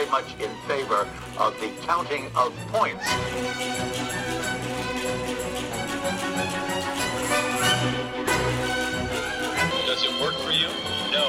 very much in favor of the counting of points. Does it work for you? No.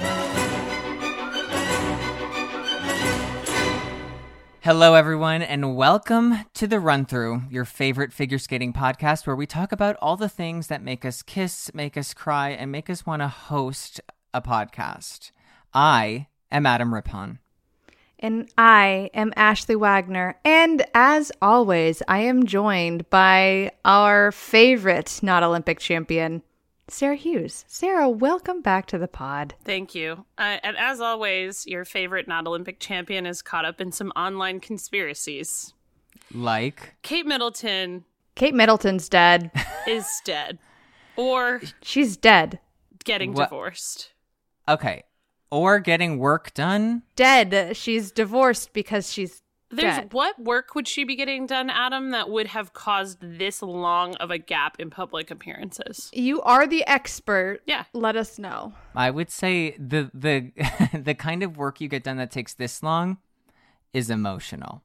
Hello, everyone, and welcome to The Run Through, your favorite figure skating podcast, where we talk about all the things that make us kiss, make us cry, and make us want to host a podcast. I am Adam Rippon. And I am Ashley Wagner. And as always, I am joined by our favorite not Olympic champion, Sarah Hughes. Sarah, welcome back to the pod. Thank you. And as always, your favorite not Olympic champion is caught up in some online conspiracies. Like? Kate Middleton Kate Middleton's dead. is dead. Or She's dead. getting divorced. Okay. Or getting work done? Dead. She's divorced because she's dead. What work would she be getting done, Adam, that would have caused this long of a gap in public appearances? You are the expert. Yeah. Let us know. I would say the the kind of work you get done that takes this long is emotional.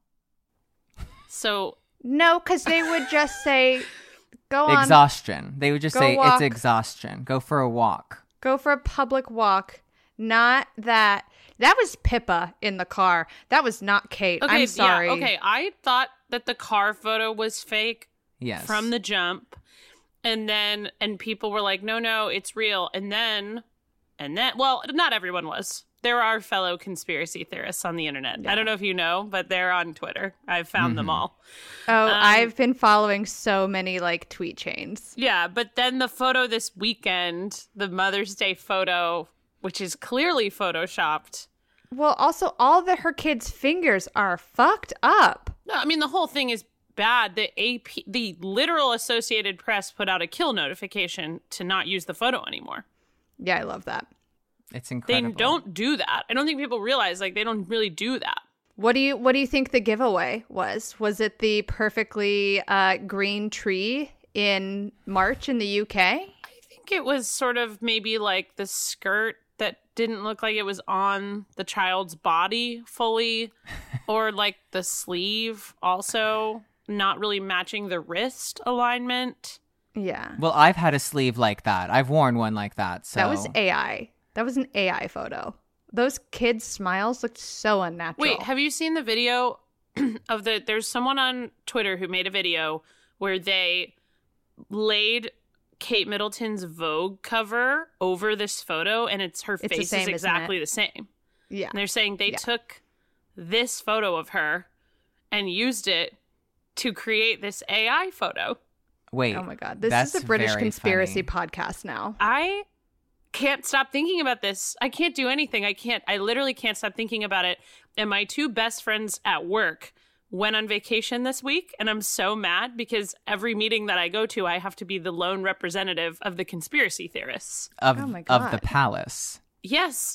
So No, because they would just say, go on. Exhaustion. They would just Go say walk. it's exhaustion. Go for a walk. Go for a public walk. Not that. That was Pippa in the car. That was not Kate. okay, I'm sorry. yeah, okay. I thought that the car photo was fake Yes. from the jump. And people were like, no, it's real. And then, well, not everyone was. There are fellow conspiracy theorists on the internet. I don't know if you know, but they're on Twitter. I've found them all. Oh, I've been following so many tweet chains. Yeah, but then the photo this weekend, the Mother's Day photo, which is clearly photoshopped. Well, also her kids' fingers are fucked up. No, I mean, the whole thing is bad. The literal Associated Press put out a kill notification to not use the photo anymore. Yeah, I love that. It's They incredible. don't do that. I don't think people realize they don't really do that. What do you think the giveaway was? Was it the perfectly green tree in March in the UK? I think it was sort of maybe like the skirt that didn't look like it was on the child's body fully, or like the sleeve also not really matching the wrist alignment. Yeah. Well, I've had a sleeve like that. I've worn one like that. So That was AI. That was an AI photo. Those kids' smiles looked so unnatural. Wait, have you seen the video of there's someone on Twitter who made a video where they laid Kate Middleton's Vogue cover over this photo, and her the face same, is isn't exactly it? the same. Yeah. And they're saying they took this photo of her and used it to create this AI photo. Wait. Oh my God. This that's is a British very conspiracy funny. podcast now. I can't stop thinking about this. I can't do anything. I literally can't stop thinking about it. And my two best friends at work went on vacation this week, and I'm so mad because every meeting that I go to, I have to be the lone representative of the conspiracy theorists. Of, Oh my of the God. palace. Yes.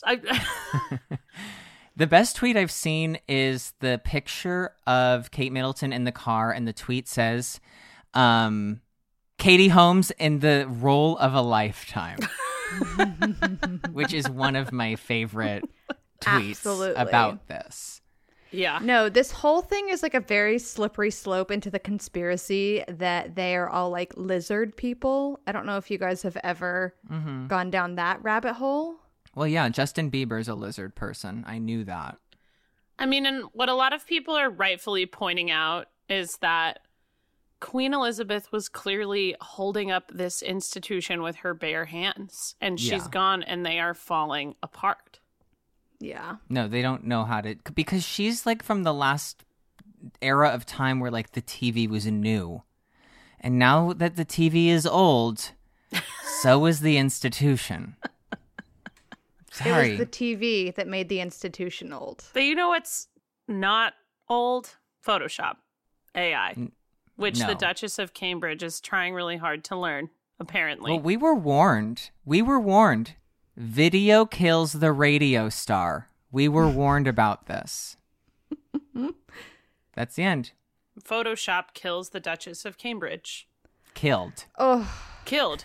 The best tweet I've seen is the picture of Kate Middleton in the car, and the tweet says, Katie Holmes in the role of a lifetime. Which is one of my favorite tweets Absolutely. about this. Yeah. No, this whole thing is like a very slippery slope into the conspiracy that they are all like lizard people. I don't know if you guys have ever gone down that rabbit hole. Well, yeah, Justin Bieber's a lizard person. I knew that. I mean, and what a lot of people are rightfully pointing out is that Queen Elizabeth was clearly holding up this institution with her bare hands, and she's Yeah. gone, and they are falling apart. Yeah. No, they don't know how to, because she's like from the last era of time where like the TV was new. And now that the TV is old, so is the institution. Sorry. It was the TV that made the institution old. But you know what's not old? Photoshop. AI. Which no. the Duchess of Cambridge is trying really hard to learn, apparently. Well, we were warned. We were warned. Video kills the radio star. We were warned about this. That's the end. Photoshop kills the Duchess of Cambridge. Killed. Oh, Killed.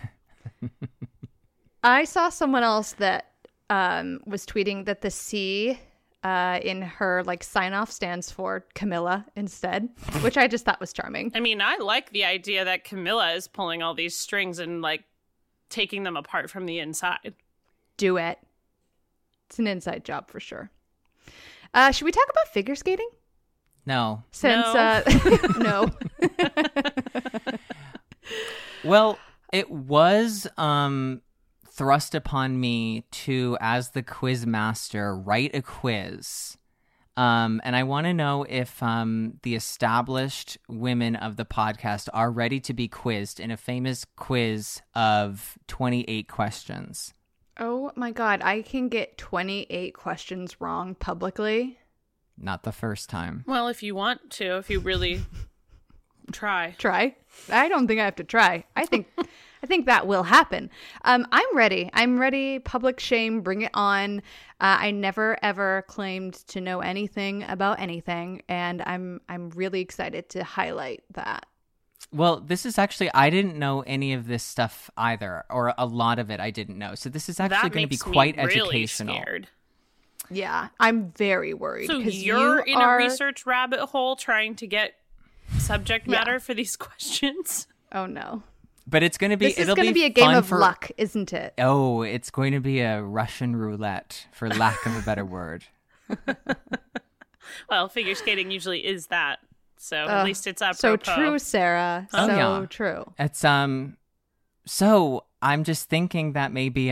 I saw someone else that was tweeting that the sea in her like sign off stands for Camilla instead, which I just thought was charming. I mean, I like the idea that Camilla is pulling all these strings and like taking them apart from the inside. Do it. It's an inside job for sure. Should we talk about figure skating? No. Since no. Well, it was thrust upon me to, as the quiz master, write a quiz. And I want to know if the established women of the podcast are ready to be quizzed in a famous quiz of 28 questions. Oh my God, I can get 28 questions wrong publicly. Not the first time. Well, if you want to, if you really try. Try? I don't think I have to try. I think that will happen. I'm ready. I'm ready. Public shame, bring it on. I never ever claimed to know anything about anything, and I'm really excited to highlight that. Well, this is actually, I didn't know any of this stuff either, or a lot of it I didn't know. So this is actually going to be quite really educational. Scared. Yeah, I'm very worried. So because you're in a research rabbit hole trying to get subject matter for these questions? Oh no. But it's going to be, This is going to be a game of luck, isn't it? Oh, it's going to be a Russian roulette, for lack of a better word. Well, figure skating usually is that. So at least it's apropos. So true, Sarah. Oh, so yeah. true. It's, so I'm just thinking that maybe,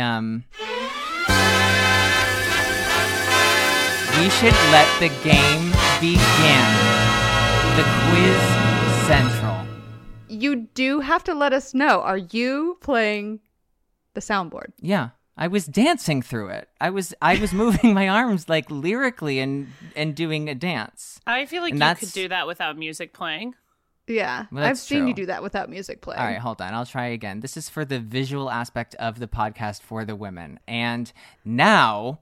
we should let the game begin. The Quiz Central. You do have to let us know. Are you playing the soundboard? Yeah, I was dancing through it. I was moving my arms like lyrically and doing a dance. I feel like you could do that without music playing. Yeah, Well, I've that's seen true. you do that without music playing. All right, hold on. I'll try again. This is for the visual aspect of the podcast for the women. And now...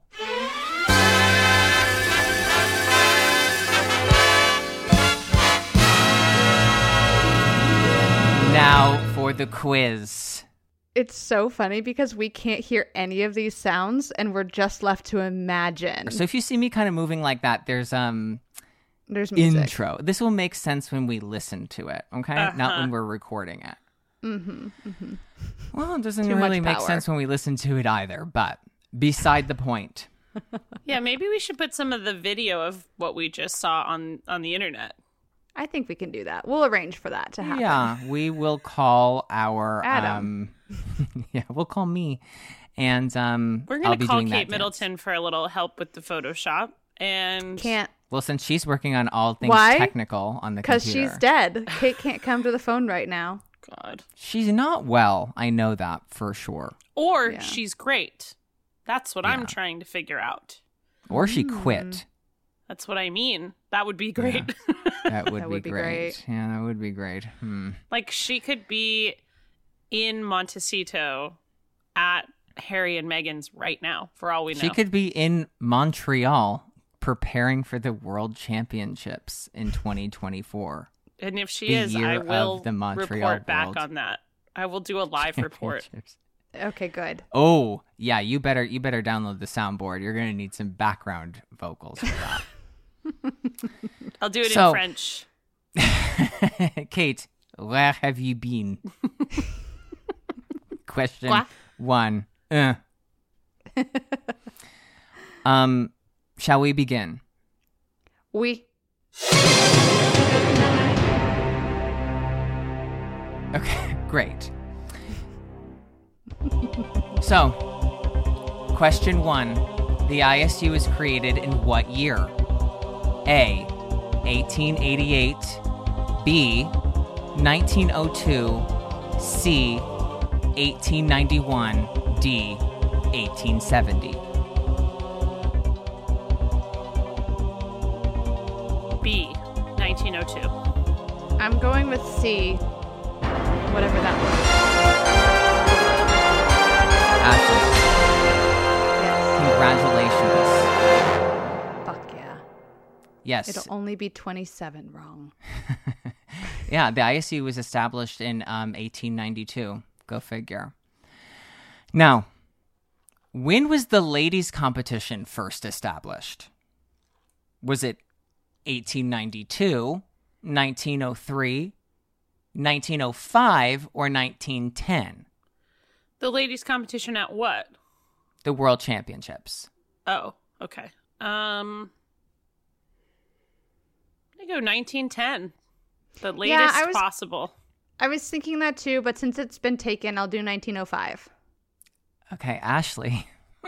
Now for the quiz. It's so funny because we can't hear any of these sounds and we're just left to imagine. So if you see me kind of moving like that, there's music. intro. This will make sense when we listen to it, okay? Not when we're recording it. Well, it doesn't Too really much make power. sense when we listen to it either, but beside the point. Yeah, maybe we should put some of the video of what we just saw on the internet. I think we can do that. We'll arrange for that to happen. Yeah, we will call our Adam. yeah, we'll call me, and We're I'll going be to call doing that Kate dance. Middleton for a little help with the Photoshop. And Can't, Well, since she's working on all things Why? technical on the because computer, she's dead. Kate can't come to the phone right now. God. she's not well. I know that for sure. Or Yeah. she's great. That's what I'm trying to figure out. Or she quit. That's what I mean. That would be great. That would, That be, would be great. great. Yeah, that would be great. Like, she could be in Montecito at Harry and Meghan's right now, for all we know. She could be in Montreal preparing for the World Championships in 2024. And if she the is, year I of will the Montreal report back World on that. I will do a live report. Championships. Okay, good. Oh, yeah, you better download the soundboard. You're going to need some background vocals for that. I'll do it So- in French. Kate, where have you been? Question Quoi? 1. Shall we begin? We. Okay, great. So, question 1. The ISU was created in what year? A. 1888. B. 1902. C. 1891. D. 1870. B, 1902. I'm going with C. Whatever that was. Ashley, Yes. congratulations. Fuck yeah. Yes. It'll only be 27 wrong. Yeah, the ISU was established in 1892. Go figure. Now, when was the ladies' competition first established? Was it 1892, 1903, 1905, or 1910? The ladies' competition at what? The World Championships. Oh, okay. I go 1910. The latest possible. I was thinking that too, but since it's been taken, I'll do 1905. Okay, Ashley.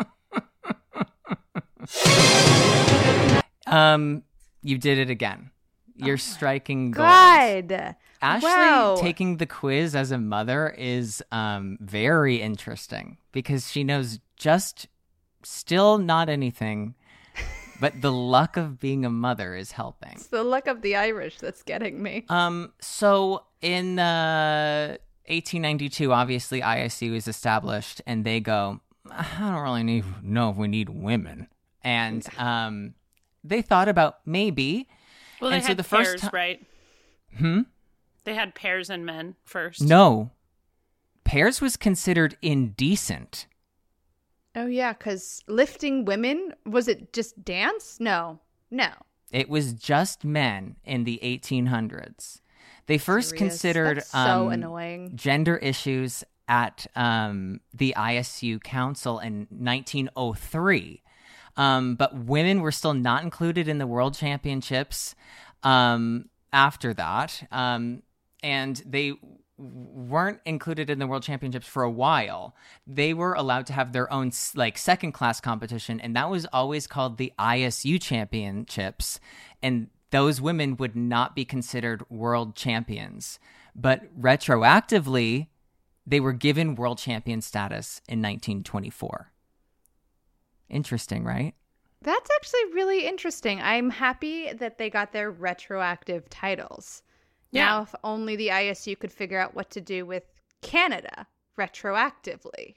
You did it again. You're striking gold. God. Ashley taking the quiz as a mother is very interesting because she knows just still not anything, but the luck of being a mother is helping. It's the luck of the Irish that's getting me. So in 1892, obviously ISU is established, and they go, I don't really know if we need women, and they thought about maybe. Well, they and had so the pairs, first right? They had pairs and men first. No, pairs was considered indecent. Oh, yeah, because lifting women, was it just dance? No. It was just men in the 1800s. They first considered That's so annoying. Gender issues at the ISU Council in 1903. But women were still not included in the World Championships after that. And they weren't included in the World Championships for a while. They were allowed to have their own second class competition, and that was always called the ISU Championships, and those women would not be considered world champions. But retroactively, they were given world champion status in 1924. Interesting, right? That's actually really interesting. I'm happy that they got their retroactive titles. Yeah. Now, if only the ISU could figure out what to do with Canada retroactively.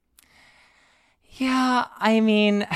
Yeah, I mean,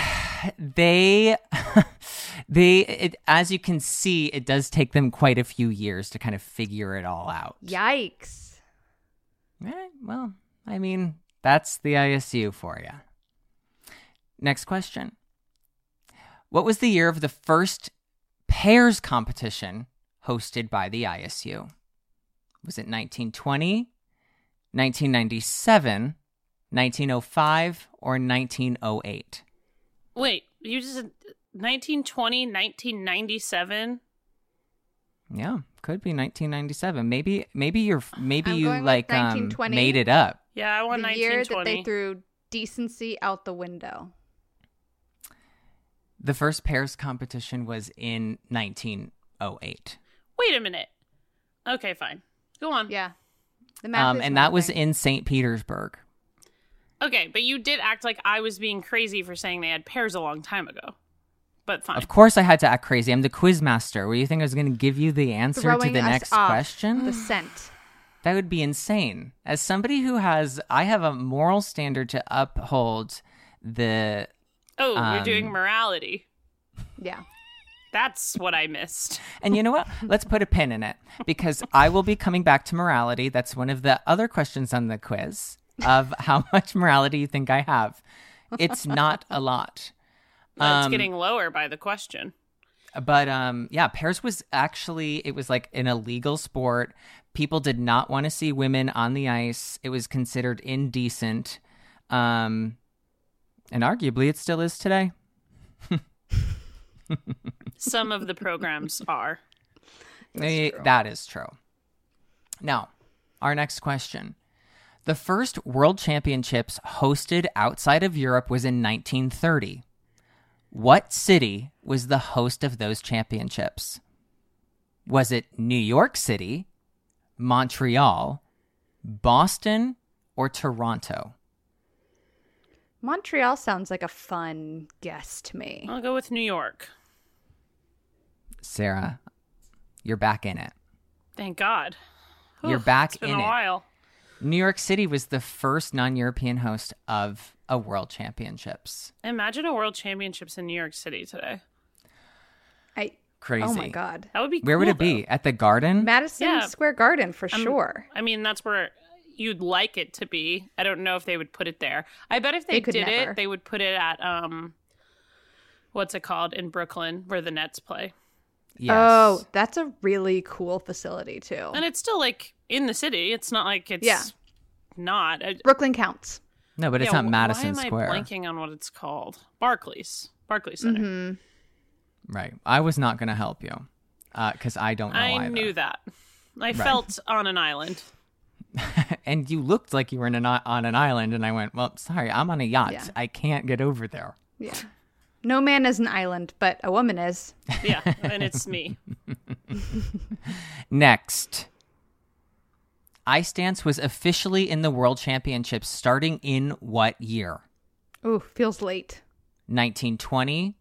as you can see, it does take them quite a few years to kind of figure it all out. Yikes. Well, I mean, that's the ISU for you. Next question. What was the year of the first pairs competition hosted by the ISU? Was it 1920, 1997, 1905, or 1908? Wait, you just said 1920, 1997? Yeah, could be 1997. Maybe you going like with 1920. made it up. Yeah, I want The 1920. year that they threw decency out the window. The first pairs competition was in 1908. Wait a minute. Okay, fine. Go on. Yeah. The math is and that was mathing. in St. Petersburg. Okay, but you did act like I was being crazy for saying they had pairs a long time ago. But fine. Of course I had to act crazy. I'm the quiz master. What do you think I was going to give you the answer to Throwing the us next off question? The scent. That would be insane. As somebody I have a moral standard to uphold the... Oh, you're doing morality. Yeah. That's what I missed. And you know what? Let's put a pin in it because I will be coming back to morality. That's one of the other questions on the quiz of how much morality you think I have. It's not a lot. It's getting lower by the question. But yeah, pairs was actually, it was like an illegal sport. People did not want to see women on the ice. It was considered indecent. And arguably it still is today. Some of the programs are. That is true. Now, our next question. The first World Championships hosted outside of Europe was in 1930. What city was the host of those championships? Was it New York City, Montreal, Boston, or Toronto? Montreal sounds like a fun guess to me. I'll go with New York. Sarah, you're back in it. Thank God. You're Oof, back it's been in a it. while. New York City was the first non-European host of a World Championships. Imagine a World Championships in New York City today. Crazy. Oh my God. That would be Where would cool, it be? though. At the Garden? Madison Yeah. Square Garden for sure. I mean, that's where you'd like it to be. I don't know if they would put it there. I bet if they could did never. it, they would put it at what's it called in Brooklyn where the Nets play. Yes. Oh, that's a really cool facility too. And it's still like in the city. It's not like it's Yeah. not. Brooklyn counts. No, but it's not Madison why am Square. I blanking on what it's called? Barclays Center. Mm-hmm. Right. I was not going to help you because I don't know I either. knew that. I felt on an island. And you looked like you were on an island, and I went, well, sorry, I'm on a yacht. Yeah. I can't get over there. Yeah. No man is an island, but a woman is. Yeah, and it's me. Next. Ice dance was officially in the World Championships starting in what year? Ooh, feels late. 1920,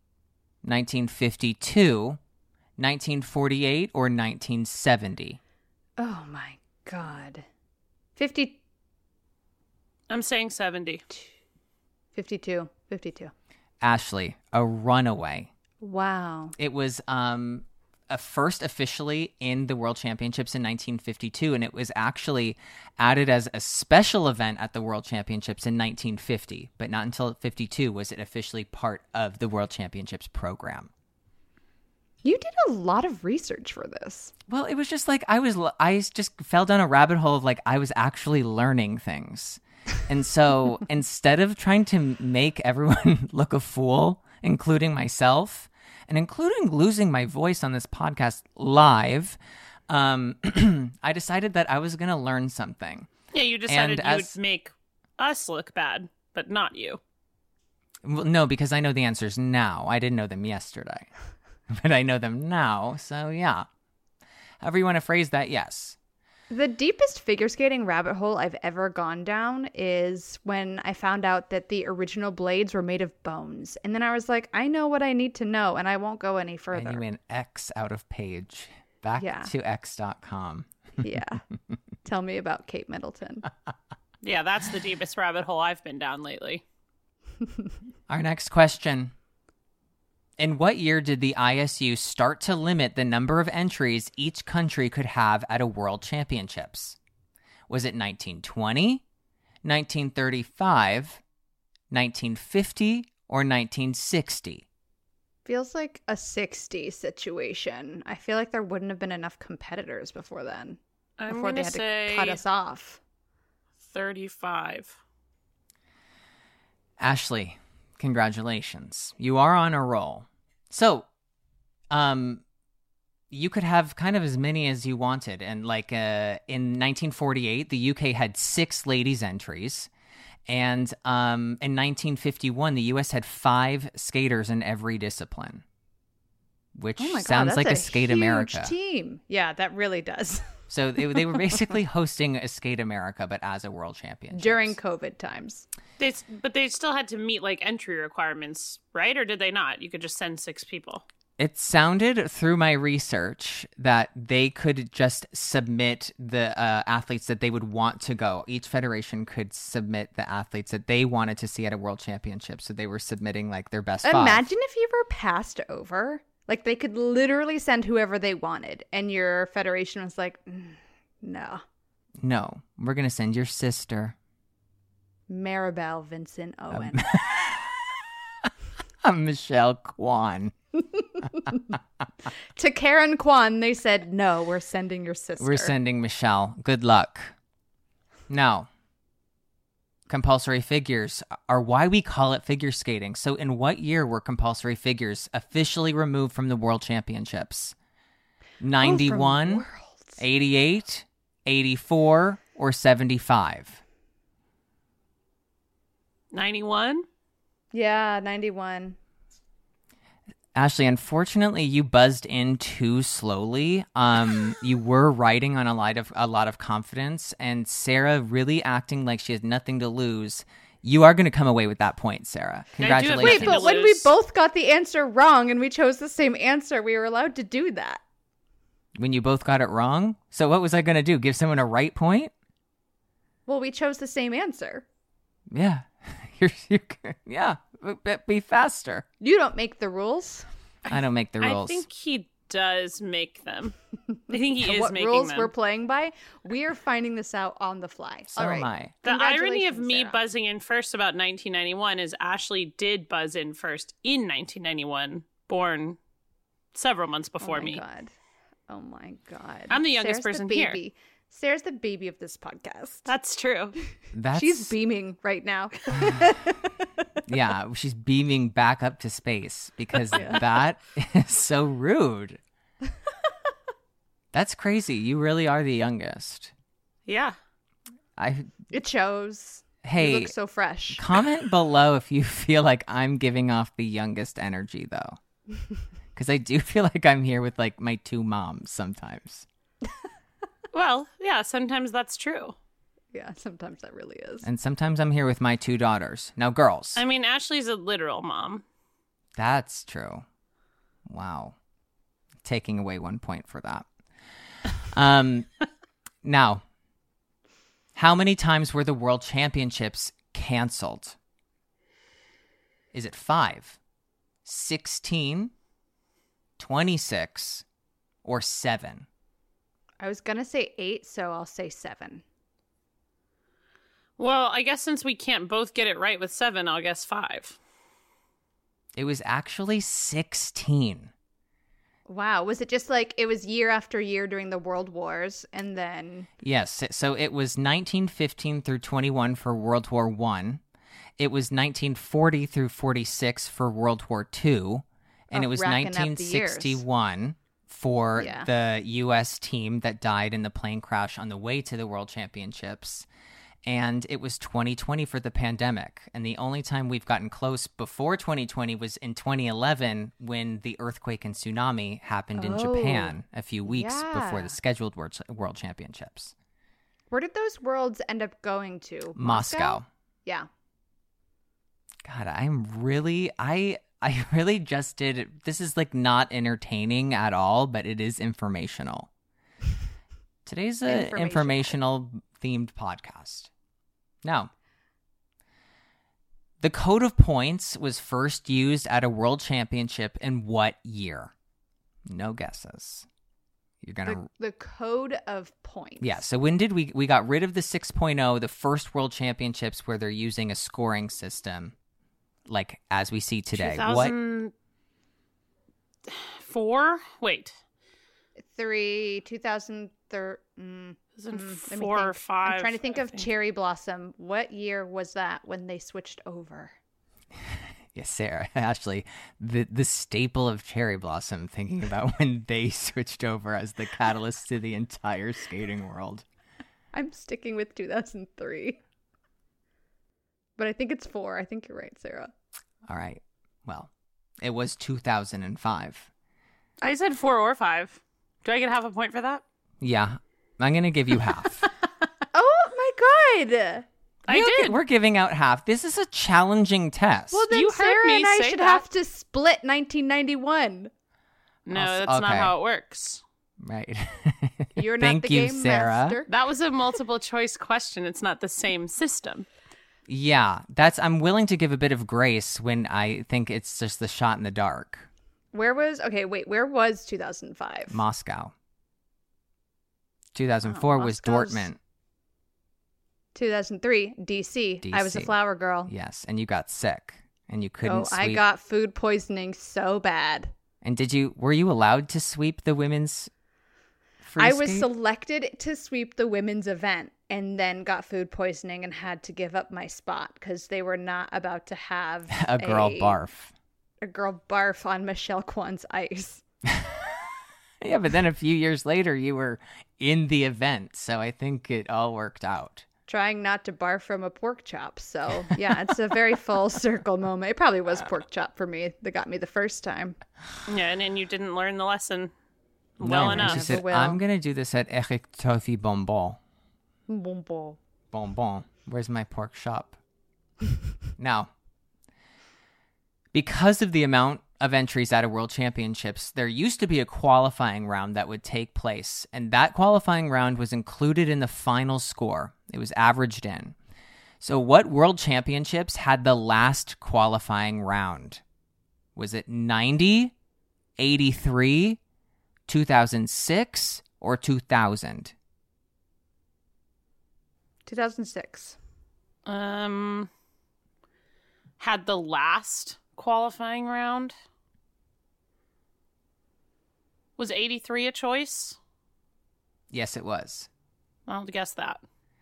1952, 1948, or 1970? Oh my God. 50, I'm saying 70. 52. 52. Ashley, a runaway. Wow. It was first officially in the World Championships in 1952, and it was actually added as a special event at the World Championships in 1950, but not until 52 was it officially part of the World Championships program. You did a lot of research for this. Well, it was just like I just fell down a rabbit hole of like I was actually learning things. And so instead of trying to make everyone look a fool, including myself, and including losing my voice on this podcast live, I decided that I was going to learn something. Yeah, you decided And you would make us look bad, but not you. Well, no, because I know the answers now. I didn't know them yesterday, but I know them now. So yeah, however you want to phrase that, yes. The deepest figure skating rabbit hole I've ever gone down is when I found out that the original blades were made of bones. And then I was like, I know what I need to know, and I won't go any further. And you went X out of page. Back to X.com. Yeah. Tell me about Kate Middleton. Yeah, that's the deepest rabbit hole I've been down lately. Our next question. In what year did the ISU start to limit the number of entries each country could have at a World Championships? Was it 1920, 1935, 1950, or 1960? Feels like a 60 situation. I feel like there wouldn't have been enough competitors before then. I'm Before they going had to to say cut us off. 35. Ashley, congratulations. You are on a roll. So, you could have kind of as many as you wanted. And like in 1948, the UK had 6 ladies entries. And in 1951, the US had 5 skaters in every discipline, which Oh my God, sounds like a that's Skate huge America. team. Yeah, that really does. So they were basically hosting a Skate America, but as a World Championship. During COVID times. But they still had to meet like entry requirements, right? Or did they not? You could just send 6 people. It sounded through my research that they could just submit the athletes that they would want to go. Each federation could submit the athletes that they wanted to see at a World Championship. So they were submitting like their best 5. Imagine if you were passed over. Like they could literally send whoever they wanted. And your federation was like, no. No, we're going to send your sister. Maribel Vincent Owen. Michelle Kwan. To Karen Kwan, they said, no, we're sending your sister. We're sending Michelle. Good luck. Now, compulsory figures are why we call it figure skating. So in what year were compulsory figures officially removed from the World Championships? 91, 88, 84, or 75? 91? Yeah, 91. Ashley, unfortunately, you buzzed in too slowly. You were riding on a lot of confidence, and Sarah really acting like she has nothing to lose. You are going to come away with that point, Sarah. Congratulations. Wait, Nothing but to when we lose. both got the answer wrong and we chose the same answer, we were allowed to do that. When you both got it wrong? So what was I going to do? Give someone a right point? Well, we chose the same answer. Yeah. Yeah. Be faster. You don't make the rules. I don't make the rules. I think he does make them. I think he is what making rules them. we're playing by. We are finding this out on the fly. So All right. am I. The irony of Congratulations, me Sarah. buzzing in first about 1991 is Ashley did buzz in first in 1991, born several months before me. God. Oh my God. I'm the youngest Sarah's person the here. baby. Sarah's the baby of this podcast. That's true. That's She's beaming right now. yeah, she's beaming back up to space because that is so rude. That's crazy. You really are the youngest. Yeah. It shows. Hey, You look so fresh. comment below if you feel like I'm giving off the youngest energy though. Because I do feel like I'm here with like my two moms sometimes. Well, yeah, sometimes that's true. Yeah, sometimes that really is. And sometimes I'm here with my two daughters. Now, girls. I mean, Ashley's a literal mom. That's true. Wow. Taking away 1 point for that. Now, how many times were the World Championships canceled? Is it 5, 16, 26, or 7? I was going to say 8, so I'll say 7. Well, I guess since we can't both get it right with 7, I'll guess 5. It was actually 16. Wow. Was it just like it was year after year during the World Wars and then. Yes, so it was 1915 through 21 for World War I. It was 1940 through 46 for World War II. And it was racking up the years. 1961 for Yeah. the U.S. team that died in the plane crash on the way to the World Championships. And it was 2020 for the pandemic. And the only time we've gotten close before 2020 was in 2011 when the earthquake and tsunami happened in Japan a few weeks before yeah. the scheduled World Championships. Where did those worlds end up going to? Moscow. Yeah. God, I really just did. This is like not entertaining at all, but it is informational. Today's an informational themed podcast. Now, the code of points was first used at a world championship in what year? No guesses. You're gonna The code of points. Yeah, so when did we got rid of the 6.0, the first world championships where they're using a scoring system like as we see today. What 2004? Wait. 2003. 2004 or 5. I'm trying to think I of Cherry Blossom. What year was that when they switched over? Yes, Sarah, Ashley, the staple of Cherry Blossom, thinking about when they switched over as the catalyst to the entire skating world. I'm sticking with 2003. But I think it's 4. I think you're right, Sarah. All right. Well, it was 2005. I said 4 or 5. Do I get half a point for that? Yeah, I'm going to give you half. Oh my god! I did. We're giving out half. This is a challenging test. Well, then You heard Sarah me and I say should that. have to split 1991. No, I'll- that's not okay. how it works. Right. You're not Thank the you, game Sarah. master. That was a multiple choice question. It's not the same system. Yeah, I'm willing to give a bit of grace when I think it's just the shot in the dark. Where was 2005? Moscow. 2004 was Moscow's- Dortmund. 2003, DC. I was a DC. flower girl. Yes, and you got sick and you couldn't I sweep. got food poisoning so bad. And were you allowed to sweep the women's free I was skate? selected to sweep the women's event and then got food poisoning and had to give up my spot because they were not about to have a girl barf. A girl barf on Michelle Kwan's ice. Yeah, but then a few years later you were in the event, so I think it all worked out. Trying not to barf from a pork chop. So, yeah, it's a very full circle moment. It probably was pork chop for me that got me the first time. Yeah, and then you didn't learn the lesson No, well and enough. she said, will. I'm going to do this at Eric Tofi Bonbon. Bonbon. Bonbon. Where's my pork chop? Now, because of the amount of entries at a World Championships, there used to be a qualifying round that would take place, and that qualifying round was included in the final score. It was averaged in. So what World Championships had the last qualifying round? Was it 90, 83, 2006 or 2000? 2006. Had the last qualifying round. Was 83 a choice? Yes, it was. I'll guess that.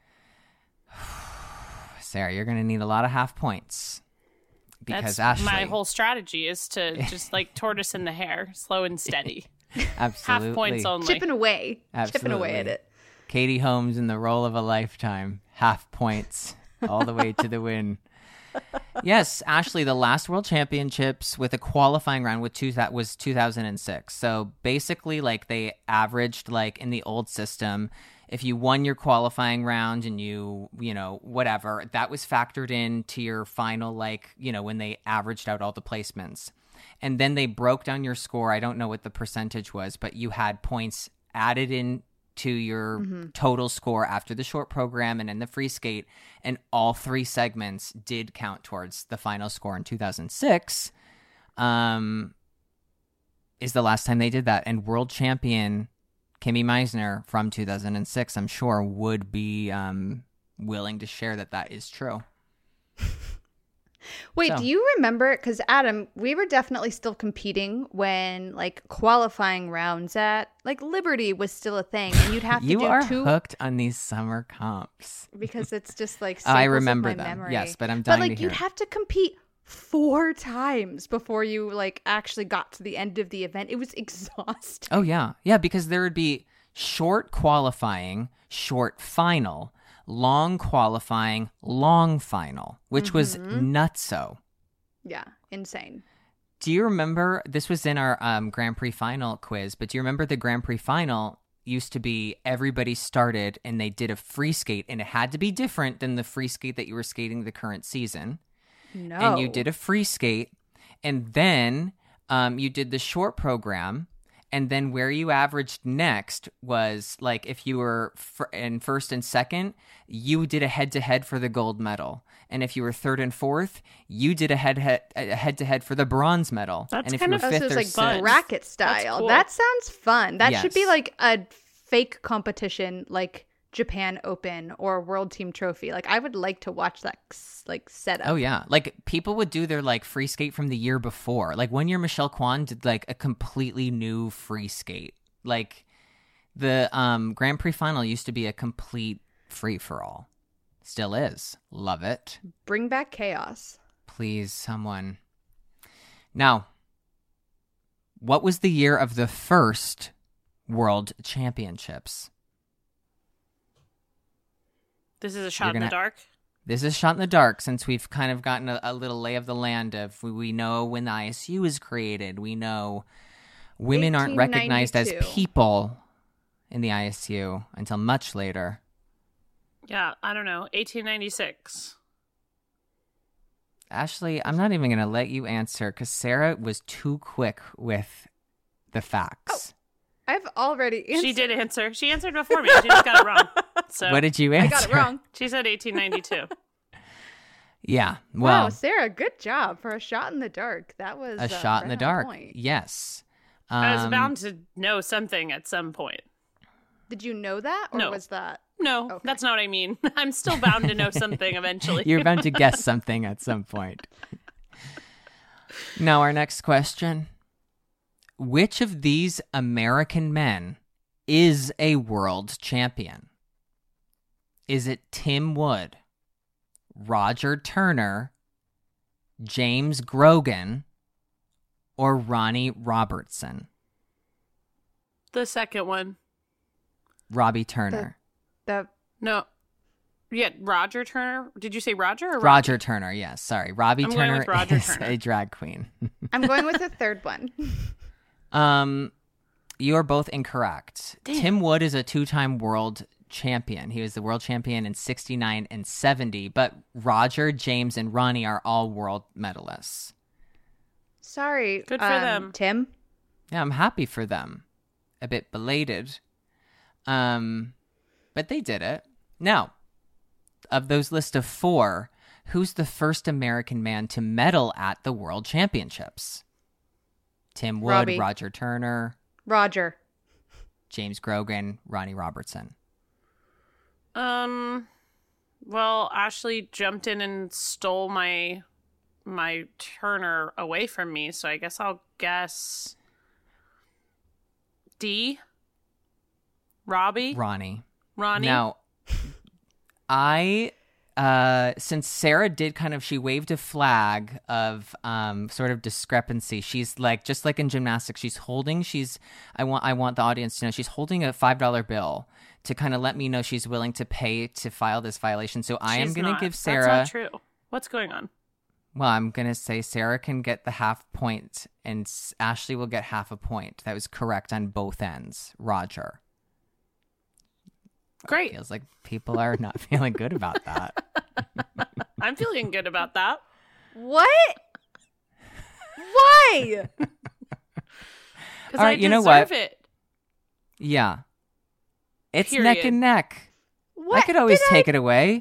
Sarah, you're going to need a lot of half points. Because That's Ashley... my whole strategy is to just like tortoise in the hair, slow and steady. Absolutely. Half points only. Chipping away. Absolutely. Chipping away at it. Katie Holmes in the role of a lifetime. Half points all the way to the win. Yes, Ashley, the last World Championships with a qualifying round was 2006. So basically, like, they averaged, like, in the old system, if you won your qualifying round and you know, whatever, that was factored into your final, like, you know, when they averaged out all the placements. And then they broke down your score. I don't know what the percentage was, but you had points added in to your total score after the short program and in the free skate, and all three segments did count towards the final score in 2006 is the last time they did that. And world champion Kimi Meisner from 2006, I'm sure, would be willing to share that is true. Wait, So- do you remember? Because Adam, we were definitely still competing when like qualifying rounds at like Liberty was still a thing, and you'd have to You do are two hooked on these summer comps. because it's just like I staples of remember my them. memory. Yes, but I'm dying But to like hear you'd it. have to compete 4 times before you like actually got to the end of the event. It was exhausting. Oh, yeah. Yeah, because there would be short qualifying, short final, long qualifying, long final, which was nutso. Yeah, insane. Do you remember, this was in our Grand Prix final quiz, but do you remember the Grand Prix final used to be everybody started and they did a free skate, and it had to be different than the free skate that you were skating the current season. No. And you did a free skate, and then you did the short program, and then where you averaged next was, like, if you were in first and second, you did a head-to-head for the gold medal. And if you were third and fourth, you did a head-to-head for the bronze medal. That's and if kind you of- were Oh, so fifth it's or like sixth, bracket style. cool. That sounds fun. That should be Yes. like a fake competition, like Japan Open or World Team Trophy. Like I would like to watch that like setup. Oh, yeah. Like, people would do their, like, free skate from the year before. Like, one year Michelle Kwan did, like, a completely new free skate. Like, the Grand Prix final used to be a complete free-for-all. Still is. Love it. Bring back chaos. Please, someone. Now, what was the year of the first World Championships? This is a shot You're in the gonna- dark. This is shot in the dark, since we've kind of gotten a little lay of the land of, we know when the ISU was created. We know women aren't recognized as 1892. people in the ISU until much later. Yeah, I don't know. 1896. Ashley, I'm not even going to let you answer because Sarah was too quick with the facts. I've already answered. She did answer. She answered before me. She just got it wrong. So What did you I answer? got it wrong. she said 1892. Yeah, Wow, well, Sarah, good job for a shot in the dark. That was a shot in right the on dark. point. Yes. I was bound to know something at some point. Did you know that, or No. was that? No, Okay. that's not what I mean. I'm still bound to know something eventually. You're bound to guess something at some point. Now, our next question. Which of these American men is a world champion? Is it Tim Wood, Roger Turner, James Grogan, or Ronnie Robertson? The second one. Robbie Turner. The No. Yeah, Roger Turner. Did you say Roger or Roger Turner, yes. Sorry. Robbie I'm going Turner with Roger is Turner. a drag queen. I'm going with the third one. You are both incorrect. Tim Wood is a 2-time world champion. He was the world champion in 69 and 70, but Roger, James, and Ronnie are all world medalists. Sorry. Good for them. Tim. Yeah, I'm happy for them. A bit belated. But they did it. Now, of those list of 4, who's the first American man to medal at the World Championships? Tim Wood, Robbie. Roger Turner. Roger. James Grogan, Ronnie Robertson. Well, Ashley jumped in and stole my Turner away from me, so I guess I'll guess D. Ronnie. Now, since Sarah did she waved a flag of sort of discrepancy. She's like, just like in gymnastics, I want the audience to know she's holding a $5 bill to kind of let me know she's willing to pay to file this violation. So I am going to give Sarah. That's not true. What's going on? Well, I'm going to say Sarah can get the half point and Ashley will get half a point. That was correct on both ends. Roger. Great. Feels like people are not feeling good about that. I'm feeling good about that. What? Why? Because All right, I you know what? deserve it. Yeah. It's Period. neck and neck. What? I could always take it away.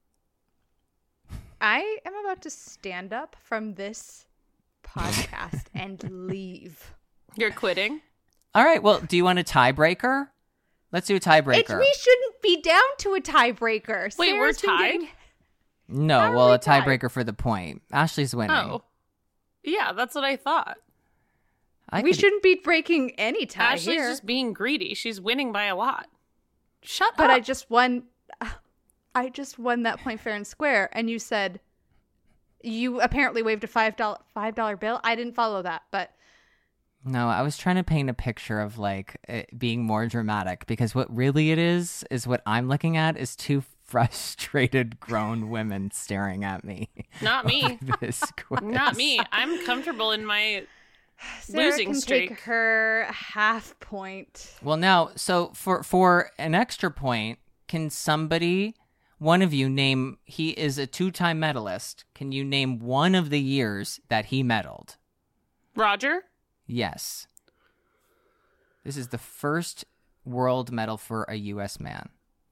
I am about to stand up from this podcast and leave. You're quitting? All right. Well, do you want a tiebreaker? Let's do a tiebreaker. We shouldn't be down to a tiebreaker. Wait, we're Sarah's been tied? getting- No, How are well, we a tied? tiebreaker for the point. Ashley's winning. Oh. Yeah, that's what I thought. We shouldn't be breaking any tie Ashley's here. just being greedy. She's winning by a lot. Shut But up. I just won that point fair and square, and you said you apparently waved a $5 bill. I didn't follow that, but No, I was trying to paint a picture of it being more dramatic because what really it is what I'm looking at is two frustrated grown women staring at me. Not me. This quiz. Not me. I'm comfortable in my Sarah losing can streak. take her half point. Well, now, so for an extra point, can somebody, one of you name, he is a 2-time medalist. Can you name one of the years that he medaled? Roger? Yes. This is the first world medal for a U.S. man.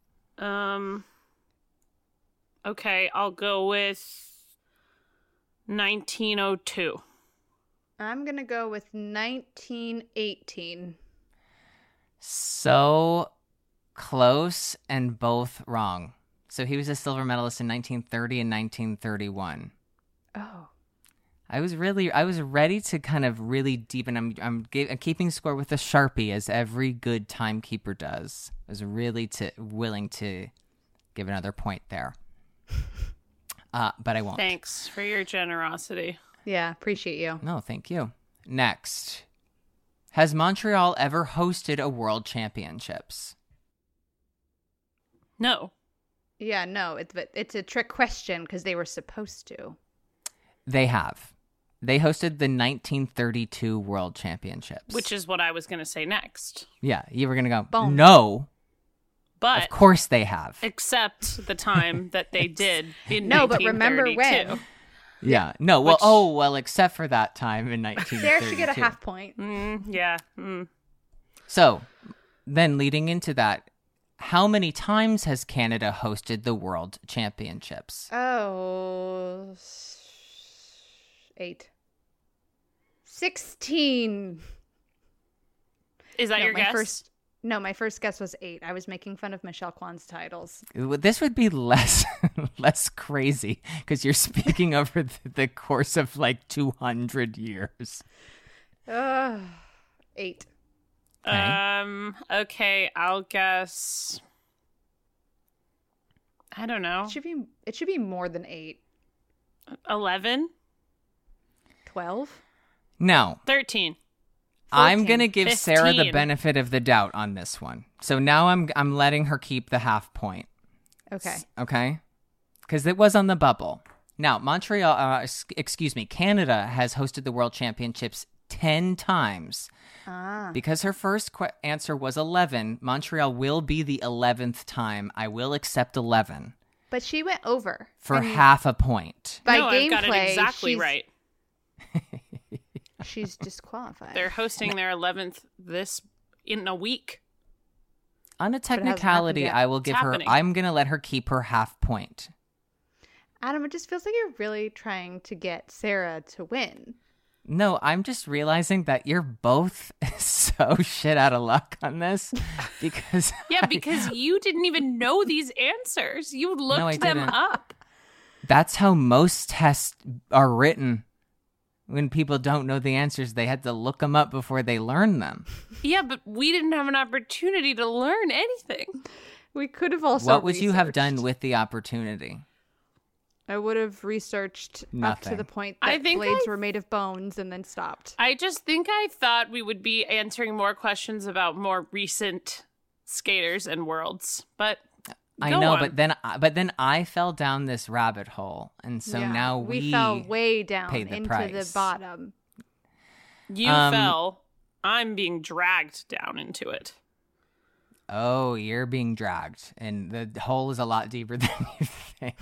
Okay, I'll go with 1902. I'm going to go with 1918. So close and both wrong. So he was a silver medalist in 1930 and 1931. Oh. I was ready to kind of really deepen. I'm keeping score with a Sharpie, as every good timekeeper does. I was really willing to give another point there. But I won't. Thanks for your generosity. Yeah, appreciate you. No, thank you. Next. Has Montreal ever hosted a World Championships? No. Yeah, no, it's a trick question because they were supposed to. They have. They hosted the 1932 World Championships. Which is what I was going to say next. Yeah, you were going to go, Boom. no, But of course they have. except the time that they did in No, but remember 1932. when. Yeah, no, well, except for that time in 1932. Sarah should get a half point. Yeah. So, then leading into that, how many times has Canada hosted the World Championships? Oh, 8. 16. Is that your my guess? my first guess was 8. I was making fun of Michelle Kwan's titles. This would be less crazy because you're speaking over the course of 200 years. 8. Okay, I'll guess. I don't know. It should be more than 8. 11? 12? Now, 13. I'm going to give 15. Sarah the benefit of the doubt on this one. So now I'm letting her keep the half point. Okay. Okay? Because it was on the bubble. Now, Canada has hosted the World Championships 10 times. Because her first answer was 11, Montreal will be the 11th time. I will accept 11 But she went over. for half a point. By No, I've got it gameplay, exactly she's- right. She's disqualified. They're hosting their 11th in a week. On a hasn't happened technicality, yet. I will give her, happening. I'm going to let her keep her half point. Adam, it just feels like you're really trying to get Sarah to win. No, I'm just realizing that you're both so shit out of luck on this because Yeah, because you didn't even know these answers. You looked I them didn't. up. That's how most tests are written. When people don't know the answers, they had to look them up before they learn them. Yeah, but we didn't have an opportunity to learn anything. We could have also What would you have researched. done with the opportunity? I would have researched up Nothing. to the point I that think blades I- were made of bones and then stopped. I just think I thought we would be answering more questions about more recent skaters and worlds, but I go know, on. but then I fell down this rabbit hole, and so Yeah, now we fell way down paid the into price. the bottom. You fell. I'm being dragged down into it. Oh, you're being dragged, and the hole is a lot deeper than you think.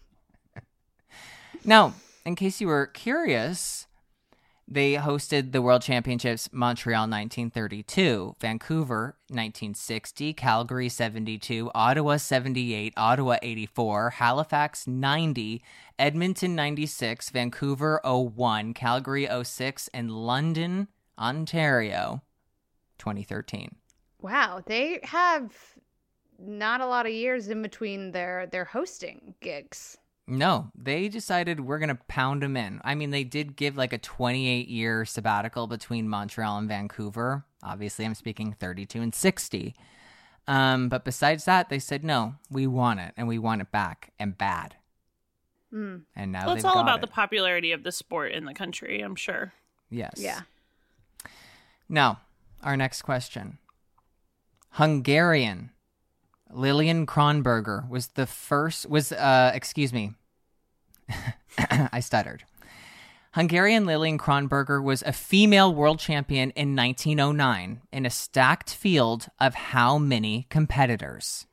Now, in case you were curious, they hosted the World Championships Montreal 1932, Vancouver 1960, Calgary 72, Ottawa 78, Ottawa 84, Halifax 90, Edmonton 96, Vancouver 01, Calgary 06, and London, Ontario 2013. Wow, they have not a lot of years in between their hosting gigs. No, they decided we're going to pound them in. I mean, they did give like a 28-year sabbatical between Montreal and Vancouver. Obviously, I'm speaking 32 and 60. But besides that, they said, no, we want it, and we want it back, and bad. And now Well, it's they've all got about it. the popularity of the sport in the country, I'm sure. Yes. Yeah. Now, our next question. Hungarian Lilian Kronberger was the first, excuse me, I stuttered. Hungarian Lilian Kronberger was a female world champion in 1909 in a stacked field of how many competitors?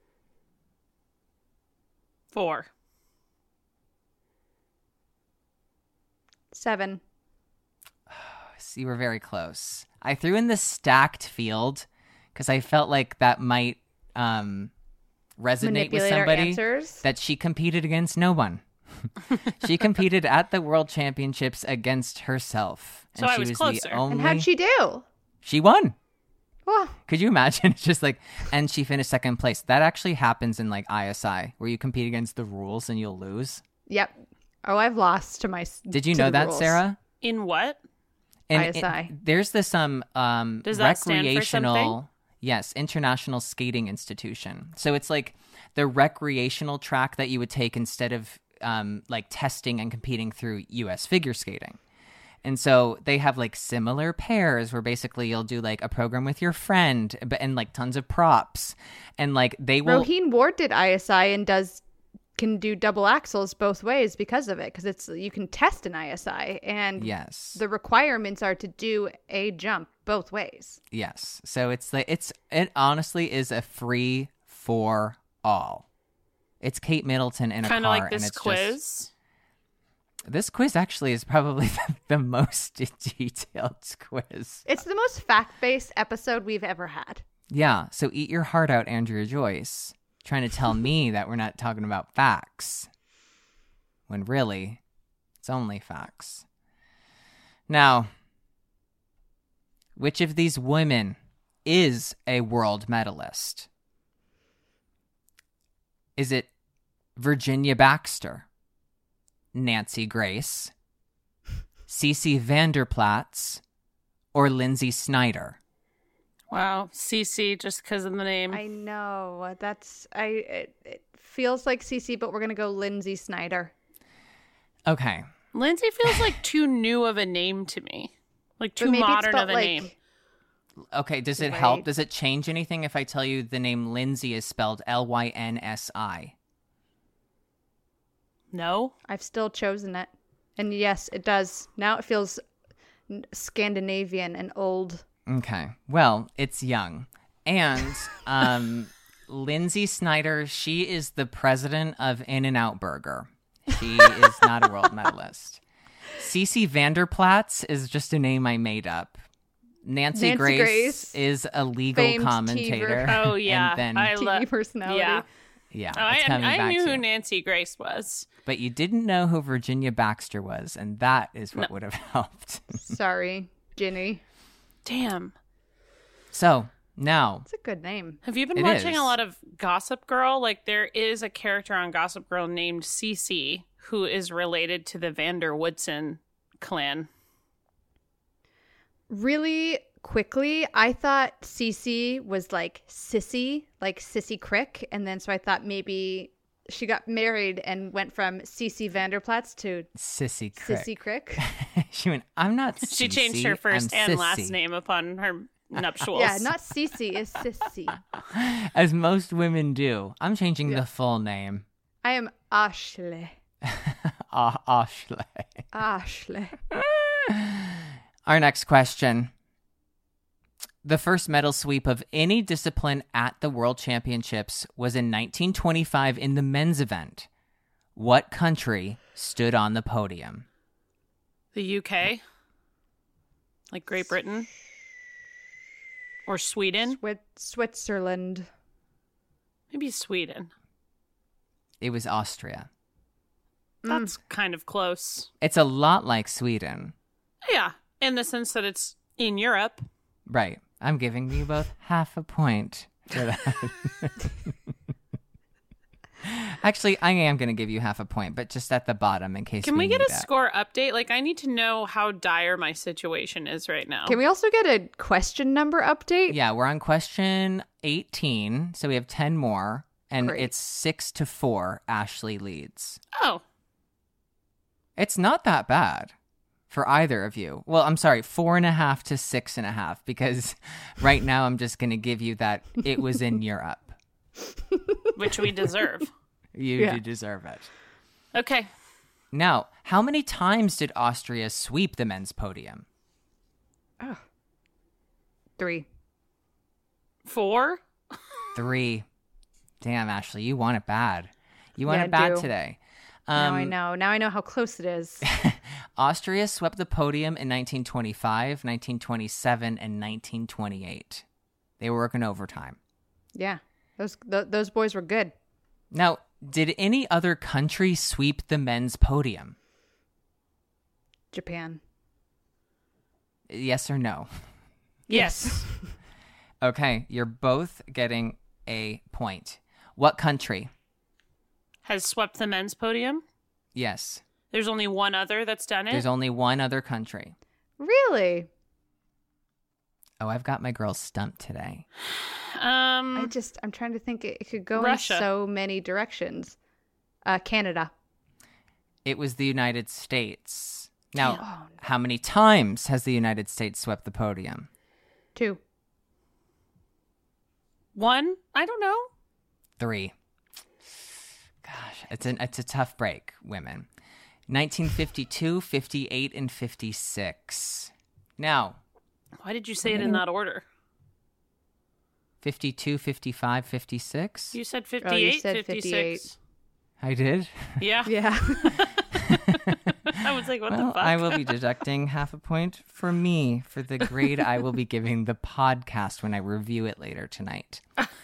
4. 7. So you were very close. I threw in the stacked field because I felt like that might resonate with Manipulate our somebody answers. that she competed against no one. She competed at the World Championships against herself. So I was closer. The only... And how'd she do? She won. Oh, Could you imagine? It's just like, and she finished second place. That actually happens in like ISI, where you compete against the rules and you'll lose. yep. Oh, I've lost to my. Did you to know the that, rules. Sarah? In what? ISI. There's this Does that stand for recreational, something? yes, International Skating Institution. So it's like the recreational track that you would take instead of like testing and competing through U.S. figure skating. And so they have like similar pairs where basically you'll do like a program with your friend and like tons of props, and like they will. Roheen Ward did ISI and can do double axles both ways because of it, because you can test an ISI and Yes. the requirements are to do a jump both ways. Yes. So it's like it honestly is a free for all. It's Kate Middleton in a car. Kind of like and this it's quiz. Just, this quiz actually is probably the most detailed quiz. It's the most fact-based episode we've ever had. Yeah. So eat your heart out, Andrea Joyce, trying to tell me that we're not talking about facts, when really it's only facts. Now, which of these women is a world medalist? Is it Virginia Baxter, Nancy Grace, Cece Vanderplatz, or Lindsay Snyder? Wow. CC, just because of the name. I know. It feels like Cece, but we're going to go Lindsay Snyder. Okay. Lindsay feels like too new of a name to me. Like But too maybe it's modern spelled of a like- name. Okay, does it Right. help? Does it change anything if I tell you the name Lindsay is spelled Lynsi? No? I've still chosen it. And yes, it does. Now it feels Scandinavian and old. Okay. Well, it's young. And Lindsay Snyder, she is the president of In-N-Out Burger. She is not a world medalist. Cece Vanderplatz is just a name I made up. Nancy Grace Grace, is a legal famed commentator. TVer. Oh, yeah. And then I TV personality. Yeah. Yeah, Oh, it's coming I back knew to who you. Nancy Grace was. But you didn't know who Virginia Baxter was, and that is what would have helped. Sorry, Ginny. Damn. So, now, It's a good name. Have you been It watching is. a lot of Gossip Girl? Like, there is a character on Gossip Girl named Cece who is related to the Vander Woodson clan. Really quickly, I thought Cece was like Sissy Crick, and then so I thought maybe she got married and went from Cece Vanderplatz to Sissy Crick. Sissy Crick. She went, I'm not She changed Cece, her first I'm and last Sissy." name upon her nuptials. Yeah, not Cece, it's Sissy. As most women do. I'm changing the full name. I am Ashley. Ashley. Ashley. Our next question. The first medal sweep of any discipline at the World Championships was in 1925 in the men's event. What country stood on the podium? The UK? Like Great Britain? Or Sweden? Switzerland. Maybe Sweden. It was Austria. That's kind of close. It's a lot like Sweden. Yeah, in the sense that it's in Europe. Right. I'm giving you both half a point for that. Actually, I am going to give you half a point, but just at the bottom in case Can we get need a that. score update? Like, I need to know how dire my situation is right now. Can we also get a question number update? Yeah, we're on question 18, so we have 10 more, and Great. it's 6-4. Ashley leads. Oh, It's not that bad for either of you. Well, I'm sorry, 4.5 to 6.5, because right now I'm just going to give you that it was in Europe. which we deserve. You Yeah. do deserve it. Okay. Now, how many times did Austria sweep the men's podium? 3. 4? 3. Damn, Ashley, you want it bad. You want Yeah, it bad I do. today. Now I know. Now I know how close it is. Austria swept the podium in 1925, 1927, and 1928. They were working overtime. Yeah. Those boys were good. Now, did any other country sweep the men's podium? Japan. Yes or no? Yes. Okay, you're both getting a point. What country? Has swept the men's podium. Yes. There's only one other that's done it. There's only one other country. Really? Oh, I've got my girls stumped today. I'm trying to think. It could go Russia. in so many directions. Canada. It was the United States. Now, how many times has the United States swept the podium? 2. 1? I don't know. 3. Gosh, it's a tough break, women. 1952, 58, and 56. Now, Why did you say it in that order? 52, 55, 56? You said 58, Oh, you said 56. I did? Yeah. Yeah. I was like, what Well, the fuck? I will be deducting half a point for me for the grade I will be giving the podcast when I review it later tonight.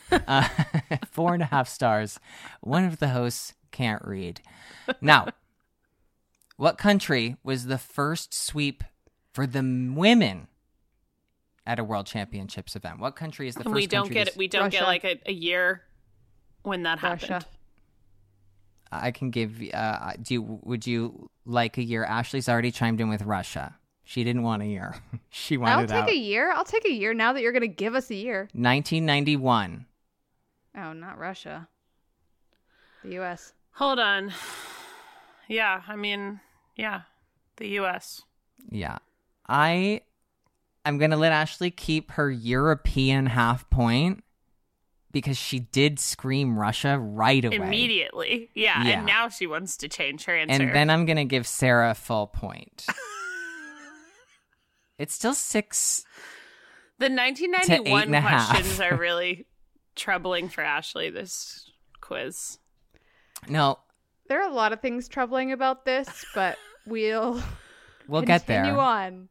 4.5 stars. One of the hosts can't read. Now, what country was the first sweep for the women at a World Championships event? What country is the first we don't country get to- it. We don't get Russia. like a year when that Russia. happened. I can give. Would you like a year? Ashley's already chimed in with Russia. She didn't want a year. She I'll wanted take out. a year. I'll take a year now that you're going to give us a year. 1991. Oh, not Russia. The U.S. Hold on. Yeah, I mean, yeah, the U.S. Yeah, I'm gonna let Ashley keep her European half point because she did scream Russia right away. Immediately. Yeah, Yeah. and now she wants to change her answer. And then I'm gonna give Sarah a full point. It's still 6. the to 1991 8.5. questions are really troubling for Ashley this quiz. No, There are a lot of things troubling about this, but we'll get there. continue on.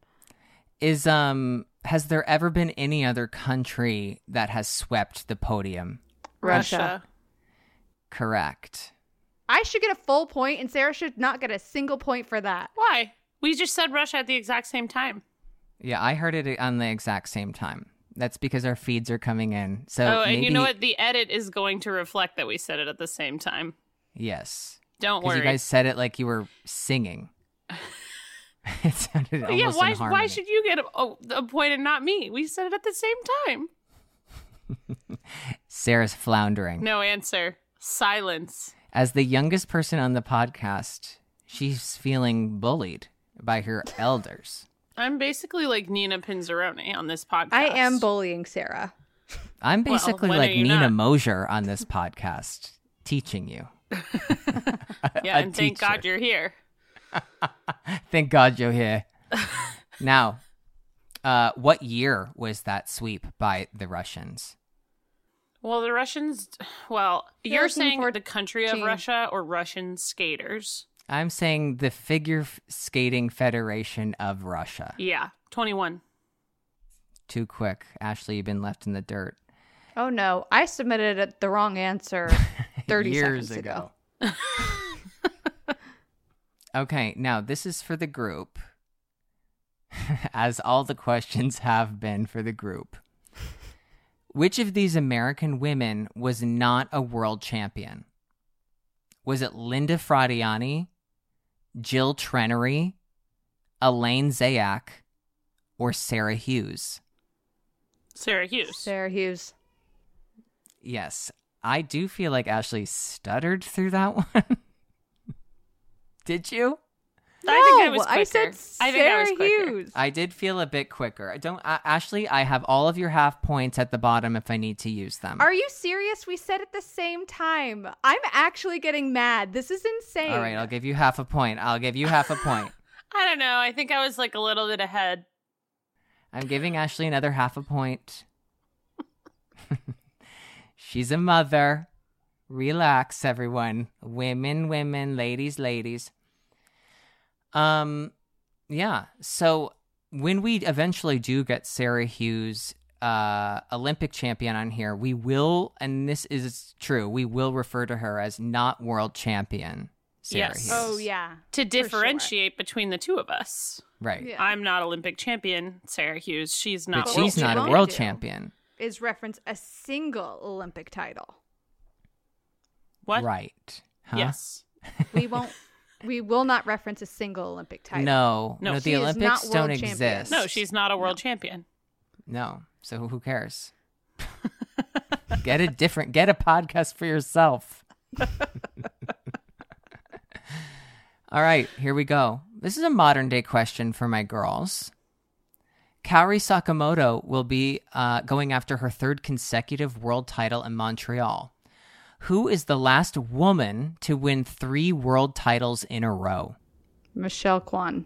Has there ever been any other country that has swept the podium? Russia. correct. I should get a full point, and Sarah should not get a single point for that. Why? We just said Russia at the exact same time. Yeah, I heard it on the exact same time. That's because our feeds are coming in. So Oh, and maybe, you know what? The edit is going to reflect that we said it at the same time. Yes. Don't Because worry. you guys said it like you were singing. It sounded almost Yeah, in harmony. why should you get a point and not me? We said it at the same time. Sarah's floundering. No answer. Silence. As the youngest person on the podcast, she's feeling bullied by her elders. I'm basically like Nina Pinzeroni on this podcast. I am bullying Sarah. I'm basically when are like you Nina not? Mosier on this podcast, teaching you. Yeah, a and thank teacher. God you're here. Thank God you're here. Now, what year was that sweep by the Russians? Well, the Russians. Well, you're saying 2014. the country of Russia or Russian skaters? I'm saying the Figure Skating Federation of Russia. Yeah, 21. Too quick. Ashley, you've been left in the dirt. Oh no, I submitted the wrong answer 30 Years seconds ago. Okay, now this is for the group, as all the questions have been for the group. Which of these American women was not a world champion? Was it Linda Fradiani, Jill Trenery, Elaine Zayak, or Sarah Hughes? Sarah Hughes. Sarah Hughes. Yes, I do feel like Ashley stuttered through that one. Did you? I think I was quicker. I said I think I was Sarah quicker. Hughes. I did feel a bit quicker. I don't, Ashley, I have all of your half points at the bottom if I need to use them. Are you serious? We said at the same time. I'm actually getting mad. This is insane. All right, I'll give you half a point. I don't know. I think I was like a little bit ahead. I'm giving Ashley another half a point. She's a mother. Relax, everyone. Women, ladies. Yeah. So when we eventually do get Sarah Hughes, Olympic champion on here, we will, and this is true, we will refer to her as not world champion Sarah Yes. Hughes. Oh, yeah. To For differentiate between the two of us. Right. Yeah. I'm not Olympic champion. Sarah Hughes, she's not. But world she's not a won't world do. champion. Is reference a single Olympic title. What? Right. Huh? Yes. We will not reference a single Olympic title. No, No, the she is Olympics not world don't champion. exist. No, she's not a world champion. No. So who cares? Get a podcast for yourself. All right, here we go. This is a modern day question for my girls. Kaori Sakamoto will be going after her third consecutive world title in Montreal. Who is the last woman to win 3 world titles in a row? Michelle Kwan.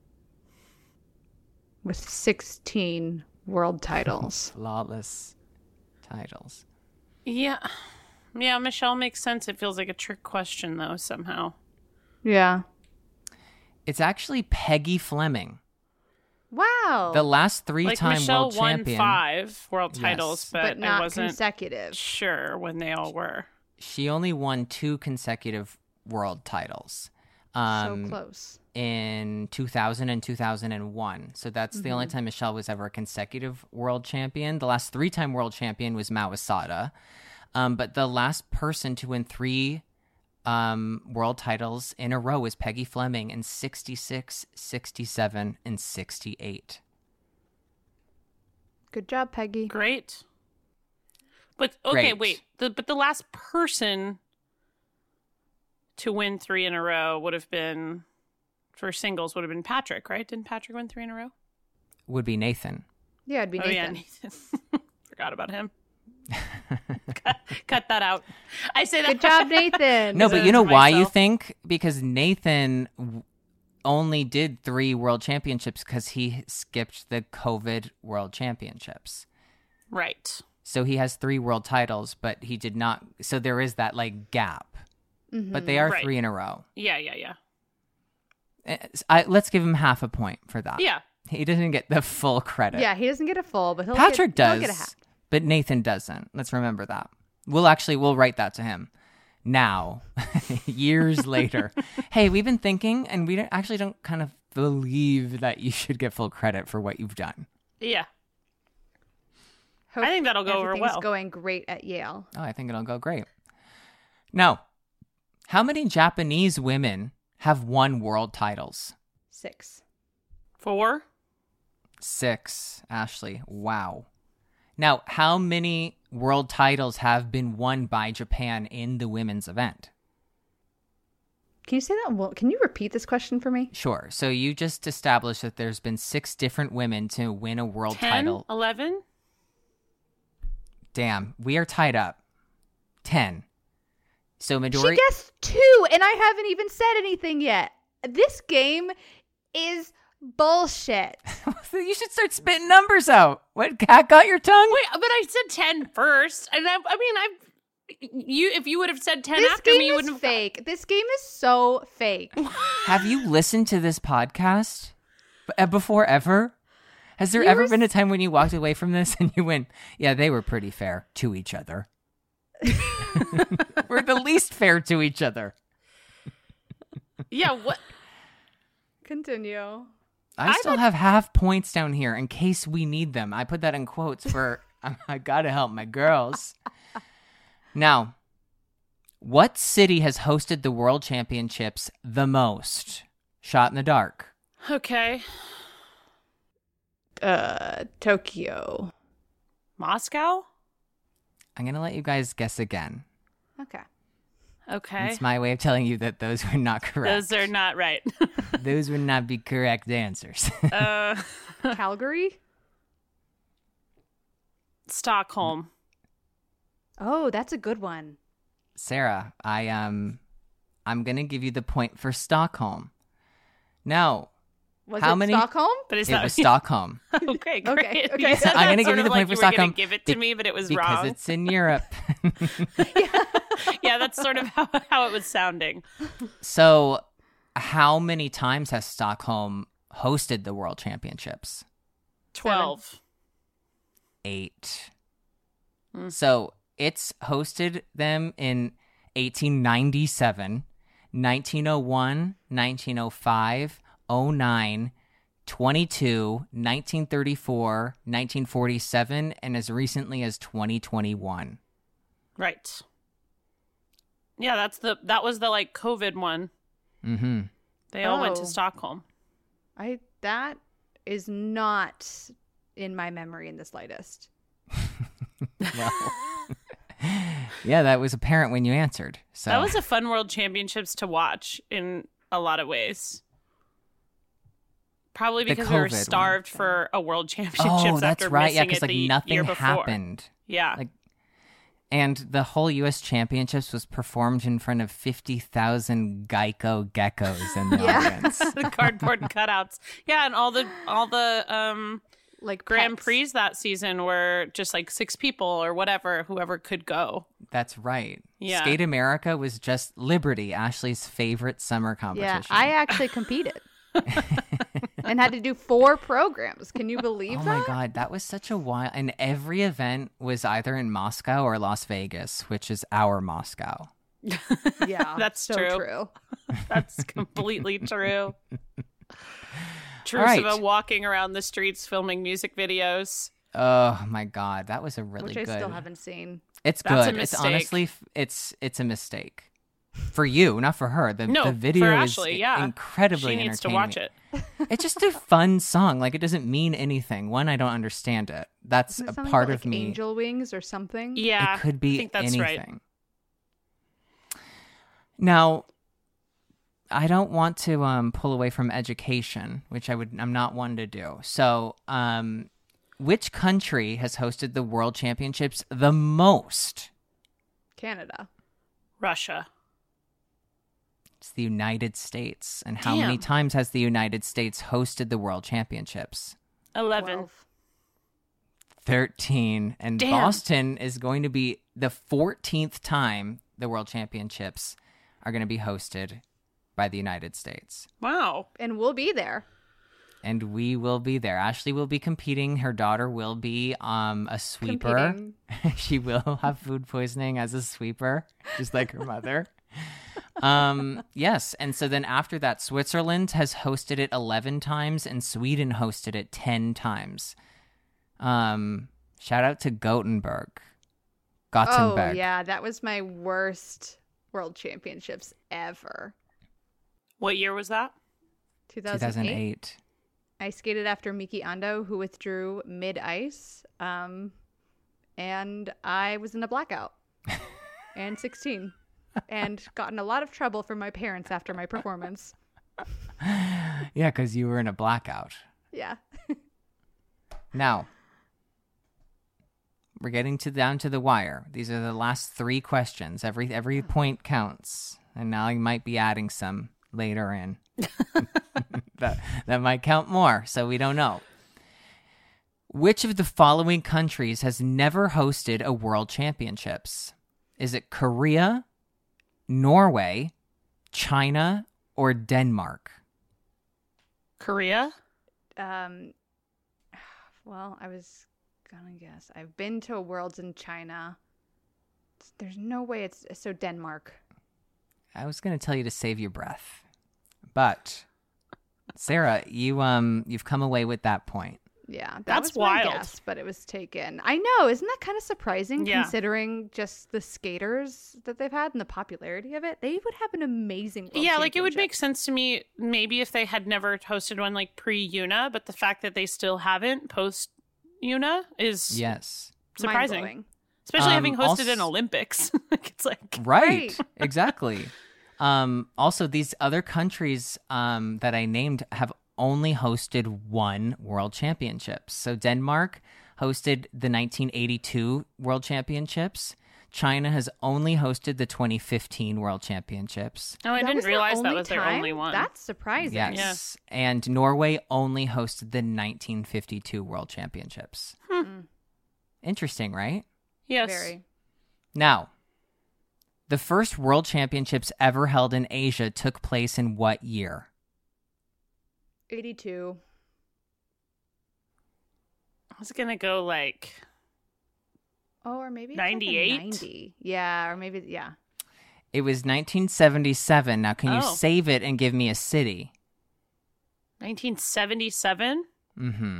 With 16 world titles. Flawless titles. Yeah. Yeah, Michelle makes sense. It feels like a trick question, though, somehow. Yeah. It's actually Peggy Fleming. Wow. The last 3-time Michelle world won champion. 5 world titles, Yes. but, but not I wasn't consecutive. sure when they all were. She only won 2 consecutive world titles. So close. In 2000 and 2001. So that's the only time Michelle was ever a consecutive world champion. The last 3-time world champion was Mao Asada. But the last person to win 3 world titles in a row was Peggy Fleming in 66, 67, and 68. Good job, Peggy. Great. But, okay, Great. wait. But the last person to win 3 in a row would have been, for singles, would have been Patrick, right? Didn't Patrick win 3 in a row? Would be Nathan. Yeah, it'd be Oh, yeah, Nathan. Nathan. Forgot about him. cut that out. I say that. Good job, Nathan. No, but you know to why you myself. think? Because Nathan only did 3 world championships because he skipped the COVID world championships. Right. So he has 3 world titles, but he did not. So there is that like gap. But they are Right. 3 in a row. Yeah. Let's give him half a point for that. Yeah. He doesn't get the full credit. Yeah, he doesn't get a full, but Patrick he'll does, get a half. but Nathan doesn't. Let's remember that. We'll write that to him. now, years later, hey, we've been thinking, and we actually don't kind of believe that you should get full credit for what you've done. Yeah. Hope I think that'll go over everything's well. going great at Yale. Oh, I think it'll go great. Now, how many Japanese women have won world titles? 6. 4. 6, Ashley. Wow. Now, how many world titles have been won by Japan in the women's event? Can you say that? Well, can you repeat this question for me? Sure. So you just established that there's been 6 different women to win a world 10, title. 11? Damn, we are tied up. 10. So majority. She guessed 2, and I haven't even said anything yet. This game is bullshit. You should start spitting numbers out. What, cat got your tongue? Wait, but I said 10 first. And if you would have said 10 This after game me, you is wouldn't have. fake. This game is so fake. Have you listened to this podcast before ever? Has there We ever were been a time when you walked away from this and you went, yeah, they were pretty fair to each other? We're the least fair to each other. Yeah, what? Continue. I still have half points down here in case we need them. I put that in quotes for I gotta help my girls. Now, what city has hosted the World Championships the most? Shot in the dark. Okay. Tokyo. Moscow? I'm gonna let you guys guess again. Okay. Okay. It's my way of telling you that those were not correct. Those are not right. Those would not be correct answers. Calgary? Stockholm. Oh, that's a good one. Sarah, I'm gonna give you the point for Stockholm. Now, Was how it many? Stockholm? But it's It not. was Stockholm Okay, great. Okay, okay. You said I'm gonna that give sort you of the like point for you were gonna Stockholm give it to me, but it was because wrong. it's in Europe. Yeah, that's sort of how it was sounding. So, how many times has Stockholm hosted the World Championships? 12. 8. So, it's hosted them in 1897, 1901, 1905, 09, 22, 1934, 1947, and as recently as 2021. Right. Yeah, that was the like COVID one. Mm-hmm. They all went to Oh. Stockholm. That is not in my memory in the slightest. Well, yeah, that was apparent when you answered. So That was a fun World Championships to watch in a lot of ways. Probably The because we were COVID one. starved for a World Championships oh, that's after right. Yeah, missing because it like the nothing year before. happened. Yeah. Like, and the whole U.S. Championships was performed in front of 50,000 Geico geckos in the audience. The cardboard cutouts. Yeah, and all the Like Grand pets. Prix that season were just like 6 people or whatever, whoever could go. That's right. Yeah. Skate America was just Liberty, Ashley's favorite summer competition. Yeah, I actually competed and had to do 4 programs. Can you believe Oh that? my God, that was such a while. And every event was either in Moscow or Las Vegas, which is our Moscow. Yeah, That's so true. That's completely true. All right. Truceva walking around the streets filming music videos. Oh my God, that was a really Which good. I still haven't seen. It's That's a good. It's mistake. honestly, it's a mistake for you, not for her. The No, video for is Ashley, yeah. incredibly She needs to entertaining. watch it. It's just a fun song. Like, it doesn't mean anything. One, I don't understand it. That's Isn't it a something part about, of like, me. Angel wings or something? Yeah. It could be I think that's anything. right. Now, I don't want to pull away from education, which I'm not one to do. So, which country has hosted the World Championships the most? Canada. Russia. It's the United States. And how many Damn. times has the United States hosted the World Championships? 11. 12. 13. And Damn. Boston is going to be the 14th time the World Championships are going to be hosted by the United States. Wow. And we'll be there. and we will be there. Ashley will be competing. Her daughter will be a sweeper. She will have food poisoning as a sweeper, just like her mother. Yes, and so then after that, Switzerland has hosted it 11 times, and Sweden hosted it 10 times. Shout out to Gothenburg. Oh, yeah, that was my worst World Championships ever. What year was that? 2008. I skated after Miki Ando, who withdrew mid-ice, and I was in a blackout and 16 and got in a lot of trouble from my parents after my performance. Yeah, because you were in a blackout. Yeah. Now, we're getting down to the wire. These are the last 3 questions. Every point counts. And now you might be adding some later in. that might count more, so we don't know. Which of the following countries has never hosted a World Championships? Is it Korea, Norway, China, or Denmark? Korea? Well, I was gonna guess. I've been to Worlds in China. There's no way it's so Denmark. I was gonna tell you to save your breath, but Sarah, you've come away with that point. Yeah, That's was my wild. guess, but it was taken. I know, isn't that kind of surprising considering just the skaters that they've had and the popularity of it? They would have an amazing World Yeah, like it would Championship. make sense to me maybe if they had never hosted one like pre-UNA, but the fact that they still haven't post-UNA is Yes. surprising. Mind-blowing. Especially having hosted also- an Olympics. Like, it's like Right. Exactly. Also, these other countries that I named have only hosted one World Championships. So Denmark hosted the 1982 World Championships. China has only hosted the 2015 World Championships. Oh, I That didn't was their realize that only was their time? only one. That's surprising. Yes. And Norway only hosted the 1952 World Championships. Interesting, right? Yes. Very. Now, the first World Championships ever held in Asia took place in what year? 82. I was going to go like Oh, or maybe it's 98? Like a 90. Yeah, or maybe, yeah. It was 1977. Now, can you Oh. save it and give me a city? 1977. Mm-hmm.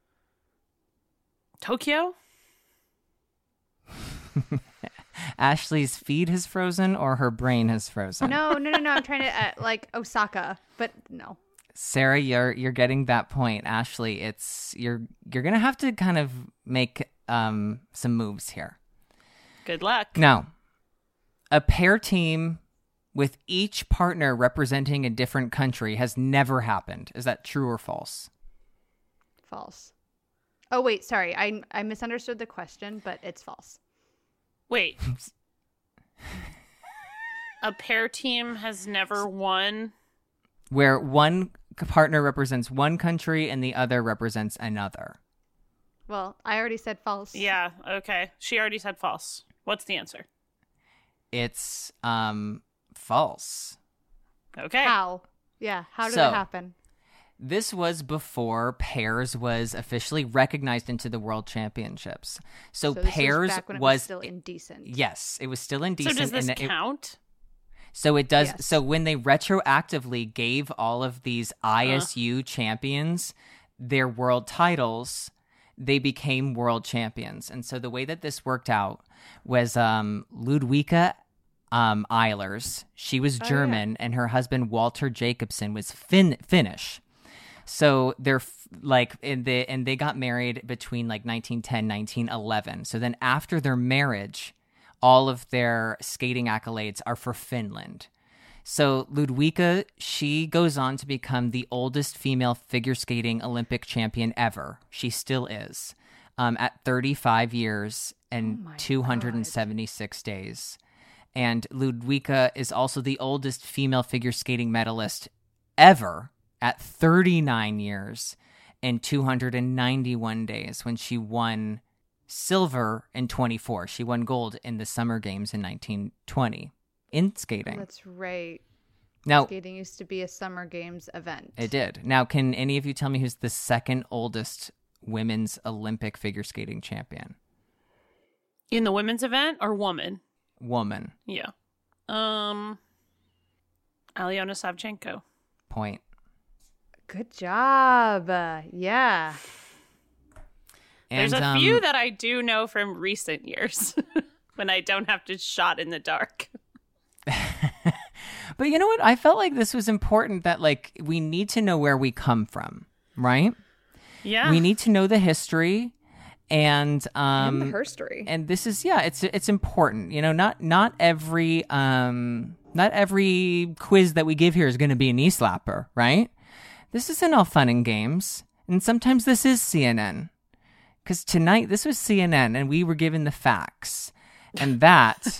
Tokyo? Ashley's feed has frozen or her brain has frozen? No. I'm trying to, like, Osaka, but no. Sarah, you're getting that point. Ashley, you're gonna have to kind of make some moves here. Good luck. Now, a pair team with each partner representing a different country has never happened. Is that true or false? False. Oh, wait, sorry. I misunderstood the question, but it's false. Wait. A pair team has never won. Where one partner represents one country and the other represents another. Well, I already said false. Yeah, okay. She already said false. What's the answer? It's false. Okay. How? Yeah, how did So- it happen? This was before pairs was officially recognized into the World Championships. So this pairs was back when it was still indecent. Yes, it was still So indecent. does this and count? So it does. Yes. So when they retroactively gave all of these ISU champions their world titles, they became world champions. And so the way that this worked out was Ludwika Eilers. She was German, and her husband Walter Jacobson was Finnish. So they're and they got married between like 1910, 1911. So then after their marriage, all of their skating accolades are for Finland. So Ludwika, she goes on to become the oldest female figure skating Olympic champion ever. She still is, at 35 years and 276 days. And Ludwika is also the oldest female figure skating medalist ever at 39 years and 291 days when she won silver in 24. She won gold in the Summer Games in 1920 in skating. That's right. Now, Skating used to be a Summer Games event. it did. Now, can any of you tell me who's the second oldest women's Olympic figure skating champion? In the women's event or woman? Woman. Yeah. Alyona Savchenko. Point. Good job. Yeah. There's And, a few that I do know from recent years when I don't have to shot in the dark. But you know what? I felt like this was important that, like, we need to know where we come from, right? Yeah. We need to know the history and the herstory. and this is it's important. You know, not every quiz that we give here is going to be a knee slapper, right? This isn't all fun and games. And sometimes this is CNN. Cuz tonight this was CNN and we were given the facts. And that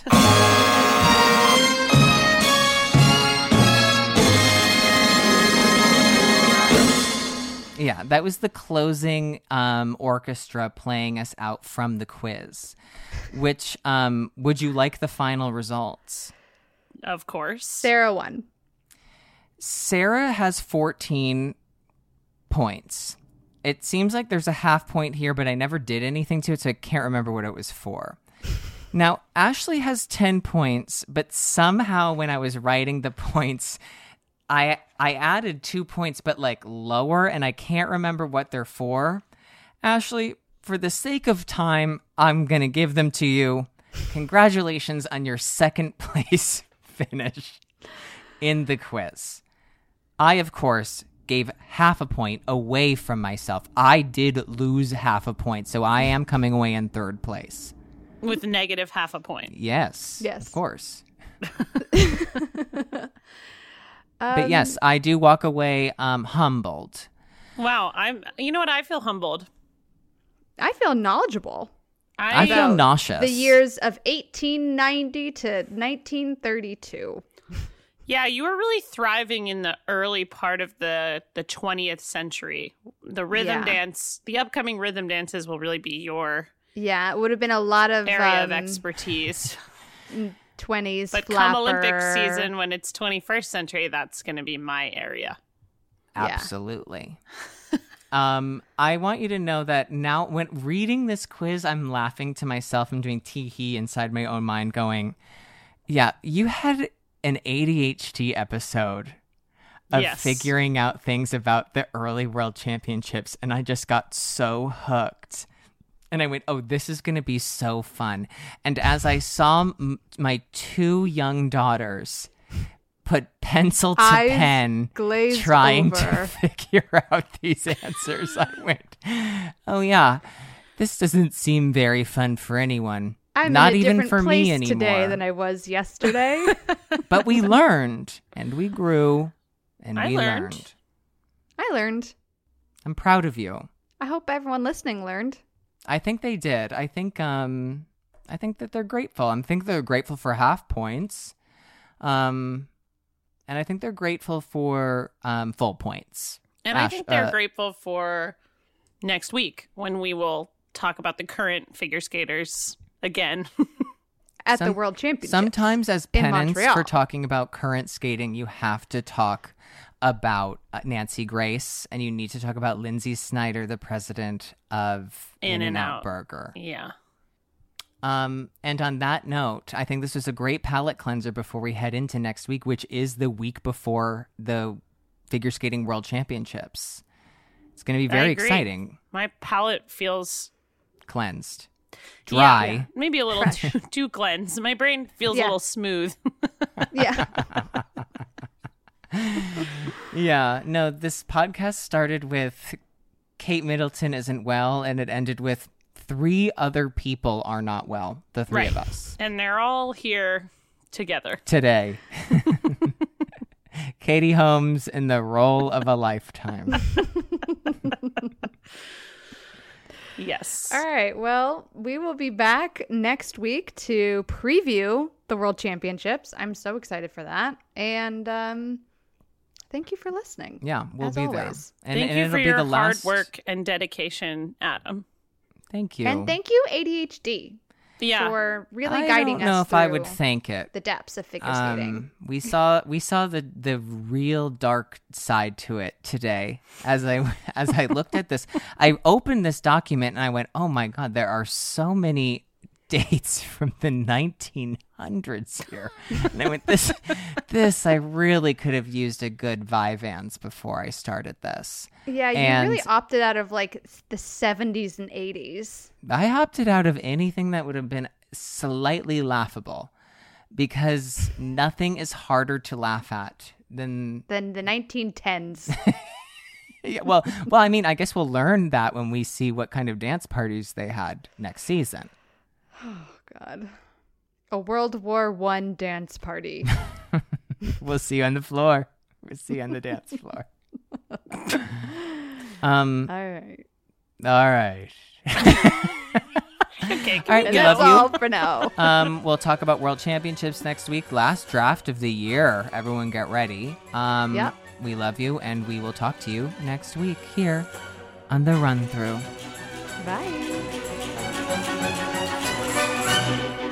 yeah, that was the closing orchestra playing us out from the quiz. Which, would you like the final results? Of course. Sarah won. Sarah has 14 points. It seems like there's a half point here, but I never did anything to it, so I can't remember what it was for. Now, Ashley has 10 points, but somehow when I was writing the points, I added 2 points, but like lower, and I can't remember what they're for. Ashley, for the sake of time, I'm going to give them to you. Congratulations on your second place finish in the quiz. I, of course, gave half a point away from myself. I did lose half a point, so I am coming away in third place. With negative half a point. Yes. Yes. Of course. But yes, I do walk away humbled. Wow. You know what? I feel humbled. I feel knowledgeable. I feel About nauseous. The years of 1890 to 1932. Yeah, you were really thriving in the early part of the 20th century. The rhythm dance, the upcoming rhythm dances will really be your Yeah, it would have been a lot of area of expertise. 20s But flapper. come Olympic season, when it's 21st century, that's going to be my area. Absolutely. I want you to know that now when reading this quiz, I'm laughing to myself. I'm doing tee-hee inside my own mind going, yeah, you had an ADHD episode of figuring out things about the early world championships, and I just got so hooked. And I went, oh, this is going to be so fun. And as I saw my two young daughters put pencil to Eyes pen glazed trying over. to figure out these answers, I went, oh, yeah, this doesn't seem very fun for anyone. I'm Not in a even different for place me anymore. today than I was yesterday. But we learned, and we grew, and I we learned. learned. I learned. I'm proud of you. I hope everyone listening learned. I think they did. I think that they're grateful. I think they're grateful for half points. And I think they're grateful for full points. And I think they're grateful for next week when we will talk about the current figure skaters again. At the World Championships. Sometimes as in penance Montreal. for talking about current skating, you have to talk about Nancy Grace, and you need to talk about Lindsay Snyder, the president of In-N-Out Burger. Yeah. And on that note, I think this was a great palate cleanser before we head into next week, which is the week before the Figure Skating World Championships. It's going to be very exciting. My palate feels Cleansed. Dry. Yeah, maybe a little too cleansed. My brain feels a little smooth. Yeah. Yeah. No, this podcast started with Kate Middleton isn't well, and it ended with 3 other people are not well. The 3 of us. And they're all here together. Today. Katie Holmes in the role of a lifetime. Yes. All right. Well, we will be back next week to preview the World Championships. I'm so excited for that. And thank you for listening. Yeah, we'll as be always. there. Thank you it'll for be your the last... hard work and dedication, Adam. Thank you. And thank you, ADHD. Yeah. for really I guiding don't know us if I would through thank it. the depths of figure skating. We saw the real dark side to it today. As I looked at this, I opened this document and I went, "Oh my God, there are so many dates from the 1900s here." And I went, this I really could have used a good Vyvanse before I started this. Yeah, you really opted out of like the 70s and 80s. I opted out of anything that would have been slightly laughable, because nothing is harder to laugh at than the 1910s. Yeah, well, I mean, I guess we'll learn that when we see what kind of dance parties they had next season. Oh, God. A World War I dance party. We'll see you on the floor. We'll see you on the dance floor. All right. All right. Okay, All right, we That's love you. all for now. We'll talk about World Championships next week. Last draft of the year. Everyone get ready. Yep. We love you, and we will talk to you next week here on The Run Through. Bye.